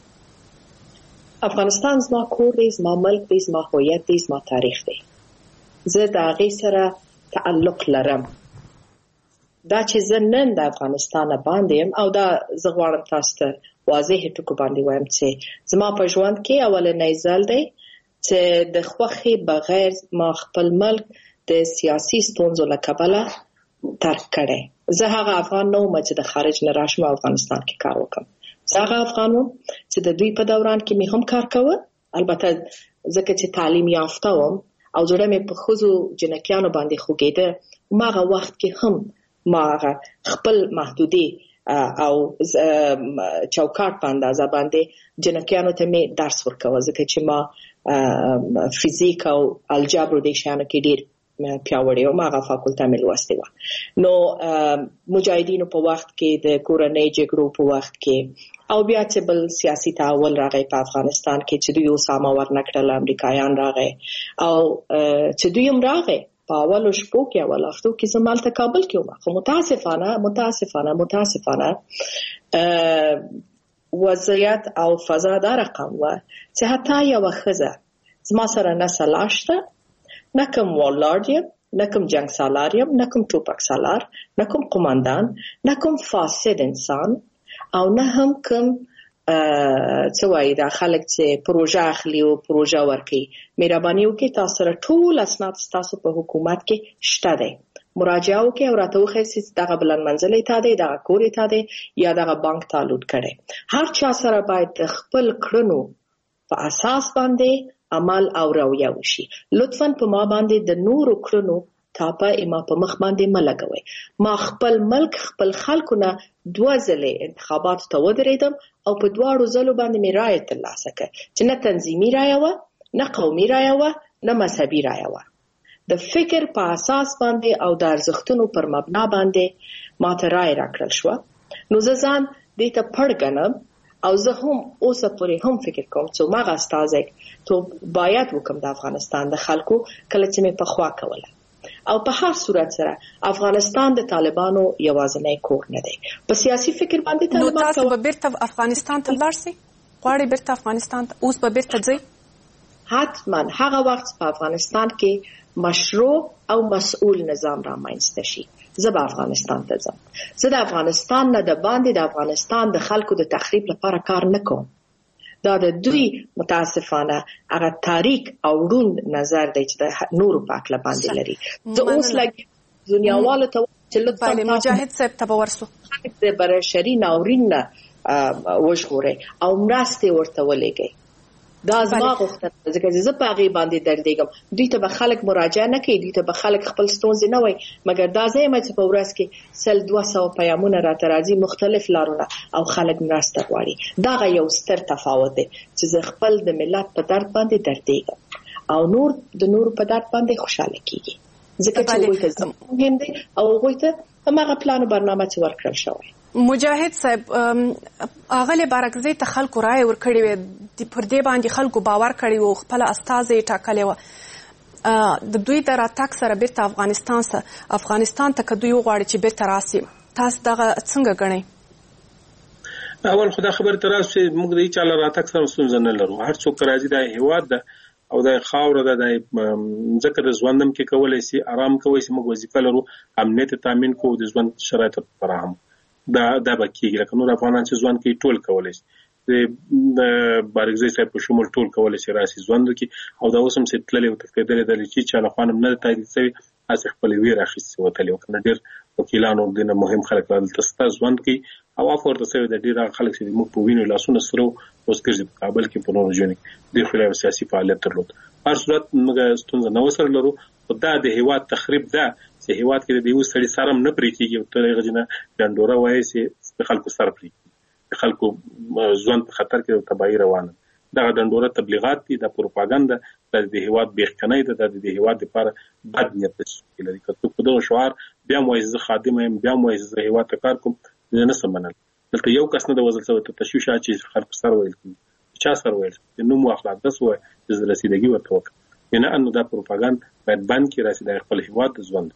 افغانستان زما کور دی زما ملک دی زما هویت دی زما تاریخ دی زه د هغې سره تعلق لرم دا چې زه نن د افغانستان باندې یم او دا زه غواړم تاسو ته واضح ټکو باندې وایم چې زما په ژوند کې اولنی ځل دی چې د خوښۍ بغیر ما خپل ملک د سیاسي ستونزو له کبله ترک کړی زه هغه افغان نه وم چې د خارج نه راشم افغانستان کې کار وکړم زه هغه افغان وم چې د دوی په دوران کې مې هم کار کوه البته ځکه چې تعلیم یافته وم او زړه مې په ښځو جنکیانو باندې خوږېده ما هغه وخت کې هم ما هغه خپل محدودې او چوکاټ په اندازه باندې جنکیانو ته مې درس ورکوه ځکه چې ما فزیک او الجبر د شیانو کې ډیر پیاوړی او هغه فاکولټه مې لوستې وه نو مجاهدینو په وخت کې د کورنۍ جګړو په وخت کې او بیا چې بل سیاسي تحول راغی په افغانستان کې چې دوی اسامه ورنکړل امریکایان راغی او چې دوی هم راغی په اولو شپو کې اول هفتو کې زه مالته کابل کې وم خو متاسفانه وضعیت او فضا دا رقم و چې حتی یو ښځه زما سره نه سلاح شته نه کوم وارلارډ یم نه کوم جنګ سالار یم نه کوم ټوپک سالار نه کوم قماندان نه کوم فاسد انسان او نه هم کوم څه وایي دا خلک چې پروژه اخلي او پروژه ورکوي مهرباني وکړئ تاسو سره ټول اسناد ستاسو په حکومت کې شته دی مراجعه وکړئ او راته وښایئ چې دغه بلند منزلې تا دی دغه کورې تا دی یا دغه بانک تا لوټ کړی هر چا سره باید د خپل کړنو په اساس باندې عمل او رویه وشي لطفاً په ما باندې د نورو کړنو تاپه ما په مخ باندې ملګوي ما خپل ملک خپل خلکو نه 2 ځلې انتخاباتو ته ودرېدم او په 2 ځلو باندې مې رایه ترلاسه کړه چې نه تنظیمي رایه وه نه قومي رایه وه نه مذهبي رایه وه د فکر په اساس باندې او د ارزښتونو پر مبنا باندې ماته رایه راکړل شوه نو زه ځان دې ته پړ ګڼم او زه هم اوسه پورې هم فکر کوم چې ماغه استازی تو باید وکم د افغانستان د خلکو کله چې مې په خوا کوله او په هر صورت سره افغانستان د طالبانو یوازینی کور نه دی په سیاسي فکر باندې طالبان نو تاسو به بیرته افغانستان ته لاړ شئ غواړئ بیرته افغانستان ته اوس به بیرته ځئ حتما هغه وخت په افغانستان کې مشروع او مسؤل نظام رامنځته شي. زه به افغانستان ته ځم. زه د افغانستان نه د باندې د افغانستان د خلکو د تخریب لپاره کار نه کوم. دا د دوی متاسفانه هغه تاریک او روند نظر دی چې د نورو په اړه باندې لري. زه اوس لګي دنیاوالو ته چې لطفا مجاهد صاحب ته ورسو د برشري ناورین وژغوري او مرسته ورته ولګي. دا زما غوښتنه ده چې زه په هغه باندې دردېږم. دوی ته به خلک مراجعه نه کوي، دوی ته به خلک خپل ستونزې نه وایي، مګر دا زه یم چې په ورځ کې 100-200 پیغامونه راته راځي مختلف لارونه او خلک مرسته غواړي. دا یو ستر تفاوت دی چې زه خپل د ملت په درد باندې دردېږم او نور د نور په درد باندې خوشاله کیږي، ځکه چې دوی ته مهم دی او دوی ته هماغه پلان او برنامه چې ورکړل شوی. مجاهد صاحب اغلی بارکزی ته خلکو رائے ورکړي وي، پر دې باندې خلکو باور کړی وو، خپل استازي ټاکلی و د دوی د راتګ سره بیرته افغانستان ته که دوی وغواړي چې بیرته راسي، تاسو دغه څنګه ګڼئ؟ اول خو دا خبره ته راسو چې موږ د هیچا له راتګ سره ستونزه نه لرو. هر څوک راځي دا هیواد ده او دا خاوره ده، د ځکه د ژوندم کې کولی شي آرام کوی شي. موږ وظیفه لرو امنیت تامین کوو، د ژوند شرایط فراهم دا به کېږي. لکه نور افغانان چې ژوند کوي ټول کولی شي، د بارکزی صاحب په شمول ټول کولی شي راسي ژوند وکړي. او دا اوس هم چې تللی او تښتېدلی دی چې چا له خوا هم نه ده تایید شوي، هسې خپلې ویر اخیستې وتلي و. که نه ډېر وکیلانو دې نه مهم خلک دلته سته ژوند کوي او عفو ورته شوی د ډېر هغه خلک چې موږ په وینو لاسونه سره اوس ګرځي په کابل کې په نورو ځایونو کې دوی خو یو سیاسي فعالیت درلود. هر صورت موږ ستونزه نه ورسره لرو، خو دا د هیواد تخریب ده چې هیواد کې د یو سړي سر هم نه پرې کېږي او ته هغه نه ډنډوره وایي چې د خلکو سر پرې کېږي، د خلکو ژوند په خطر کې تباهي روانه. دغه ډنډوره تبلیغات دي، د پروپاګاندا د هیواد بیخکنۍ ده، د هیواد لپاره بد نیت لري. که څوک په دغه شعار بیا هم وایي زه خادم یم، بیا هم وایي زه هیواد ته کار کوم، زه نه سم منل. دلته یو کس نه د وزل شوی ته تشویش چې خلکو سر ویل کوي، چا سر ویل چې نوم واخله داس وایي چې رسیدګي ورته وکړه. نه انو دا پروپاګاندا باید بند کړي، راسي د خپل هیواد د ژوند.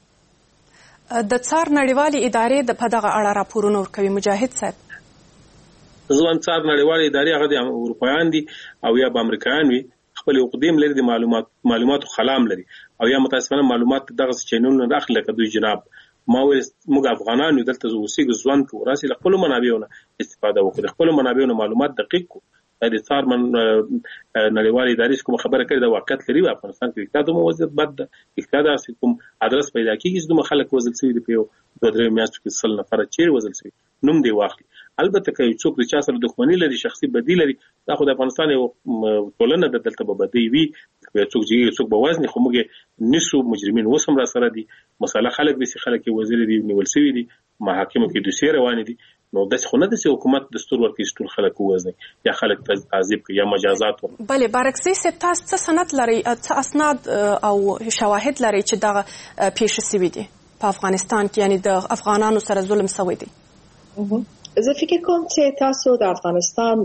د څار نړیوالې ادارې د په دغه اړه راپورونه ورکوي. مجاهد صاحب ځوان څار نړیوالې ادارې هغه د اروپایان دي او یا به امریکایان وي، خپل حقوقیم لري، د معلوماتو خلام لري او یا متاسفانه معلومات دغه چینلونه نه اخلي. لکه دوی جناب ما ویل موږ افغانان یو دلته اوسېږو ژوند کوو، راسي له خپلو منابعو نه استفاده وکړو، د خپلو منابعو نه معلومات دقیق کړو. د څار نړیوالې ادارې کوم خبره کړې د واقعیت لري. په افغانستان کې اقتصاد وضعیت بد ده، اقتصاد کوم ادرس پیدا کیږي چې دوه خلک وزل شوي دي، په یو 2-3 میاشتو کې 100 نفر چیرې وزل شوي نوم دی واخلي. البته که څوک د چا سره دښمني لري، شخصي بدی لري، دا خو د افغانستان یو ټولنه ده، دلته به بدی وي، څوک جګړه څوک به وزن، خو موږ نسو مجرمین وسم را سره دي، مساله خلک دي چې خلک وزیر دي نیول شوي دي، محاکمو کې دوسیې روانې دي. نو داسې خو نه ده چې حکومت دستور ورکړي چې ټول خلک ووزني یا خلک تعذیب کوي یا مجازات ورکړي. بلې بارکزی صاحب تاسو څه سند لرئ، څه اسناد او شواهد لرئ چې دغه پیښې شوي دي په افغانستان کې، یعنی د افغانانو سره ظلم شوی دی؟ زه فکر کوم چې تاسو د افغانستان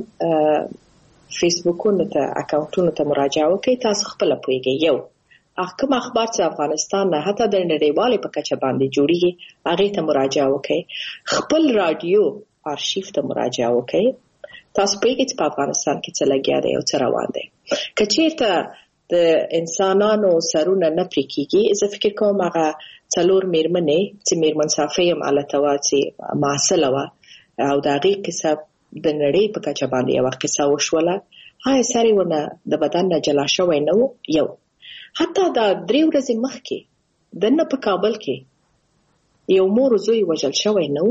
فیسبوکونو ته اکاونټونو ته مراجعه وکړئ، تاسو خپل پوهیږئ. یو کوم اخبار چې افغانستان نه حتی د نړیوالې په کچه باندې جوړیږي هغه ته مراجعه وکړئ. خپل رادیو آرشیف ته مراجعه وکړئ. تاسو پوهیږئ چې په افغانستان کې څه لګیا دی او څه روان دی. که چیرته د انسانانو سرونه نه پرې کېږي، زه فکر کوم هغه 4 میرمنې چې میرمن صافۍ هم هلته وه چې محصله وه او د هغې قصه د نړۍ په کچه باندې یوه قصه وشوله، هغه سر یې ونه د بدن نه جلا شوی نه و. یو حتی دا 3 ورځې مخکې دنه په کابل کې یو مور زوی وژل شوی نه و.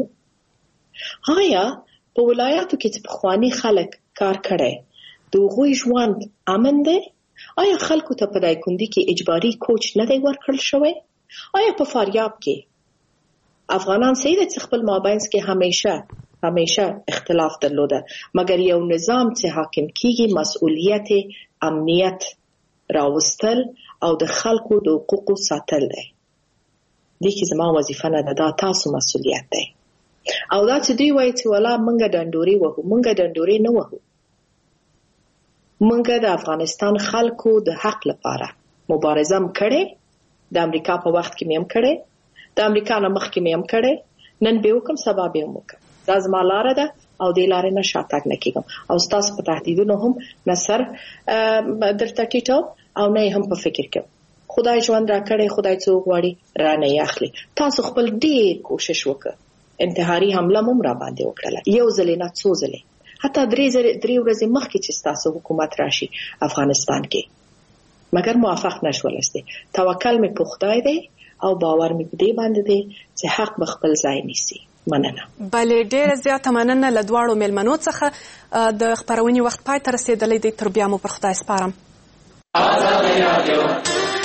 آیا په ولایاتو کې چې پخواني خلک کار کړی د هغوی ژوند امن دی؟ آیا خلکو ته په دایکنډي کې اجباري کوچ نه دی ورکړل شوی؟ آیا په فاریاب کې افغانان صحیح ده چې خپل مابینځ کې همیشه اختلاف درلوده، مګر یو نظام چې حاکم کیږي مسؤلیت امنیت راوستل او د خلکو د حقوقو ساتل دی. دې کې زما وظیفه نه ده، دا تاسو مسؤلیت دی. او دا چې دوی وایي چې ولا منګه ډنډوري وهو، منګه ډنډوري نه وهو. منګه د افغانستان خلکو د حق لپاره مبارزه هم کړې، د امریکا په وخت کې مې هم کړې، د امریکا نه مخکې مې هم کړې، نن به وکم سبا به هم وکم. دا زما لاره ده او د لارې نه شاتګ نه کیږم او تاسو په تهدیدونو هم نه سر درته ټیټو او نه هم په فکر کې خدای ژوند را کړی خدای څو غواړي را نه اخلي تاسو خپل ډیر کوشش وکړه انتحاري حمله هم را باندې وکړه یو ځل نه څو ځله حتی درې ورځې مخکې چې تاسو حکومت راشي افغانستان کې مګر موافق نشولسته توکل می په خدای دی او باور می په دې باندې دی چې حق به خپل ځای نیسي مننه. بلې ډېر زیاته مننه له دواړو میلمنو څخه د خبرونې وخت پای ته رسیدلی دی تر بیا مو پر خدای سپارم.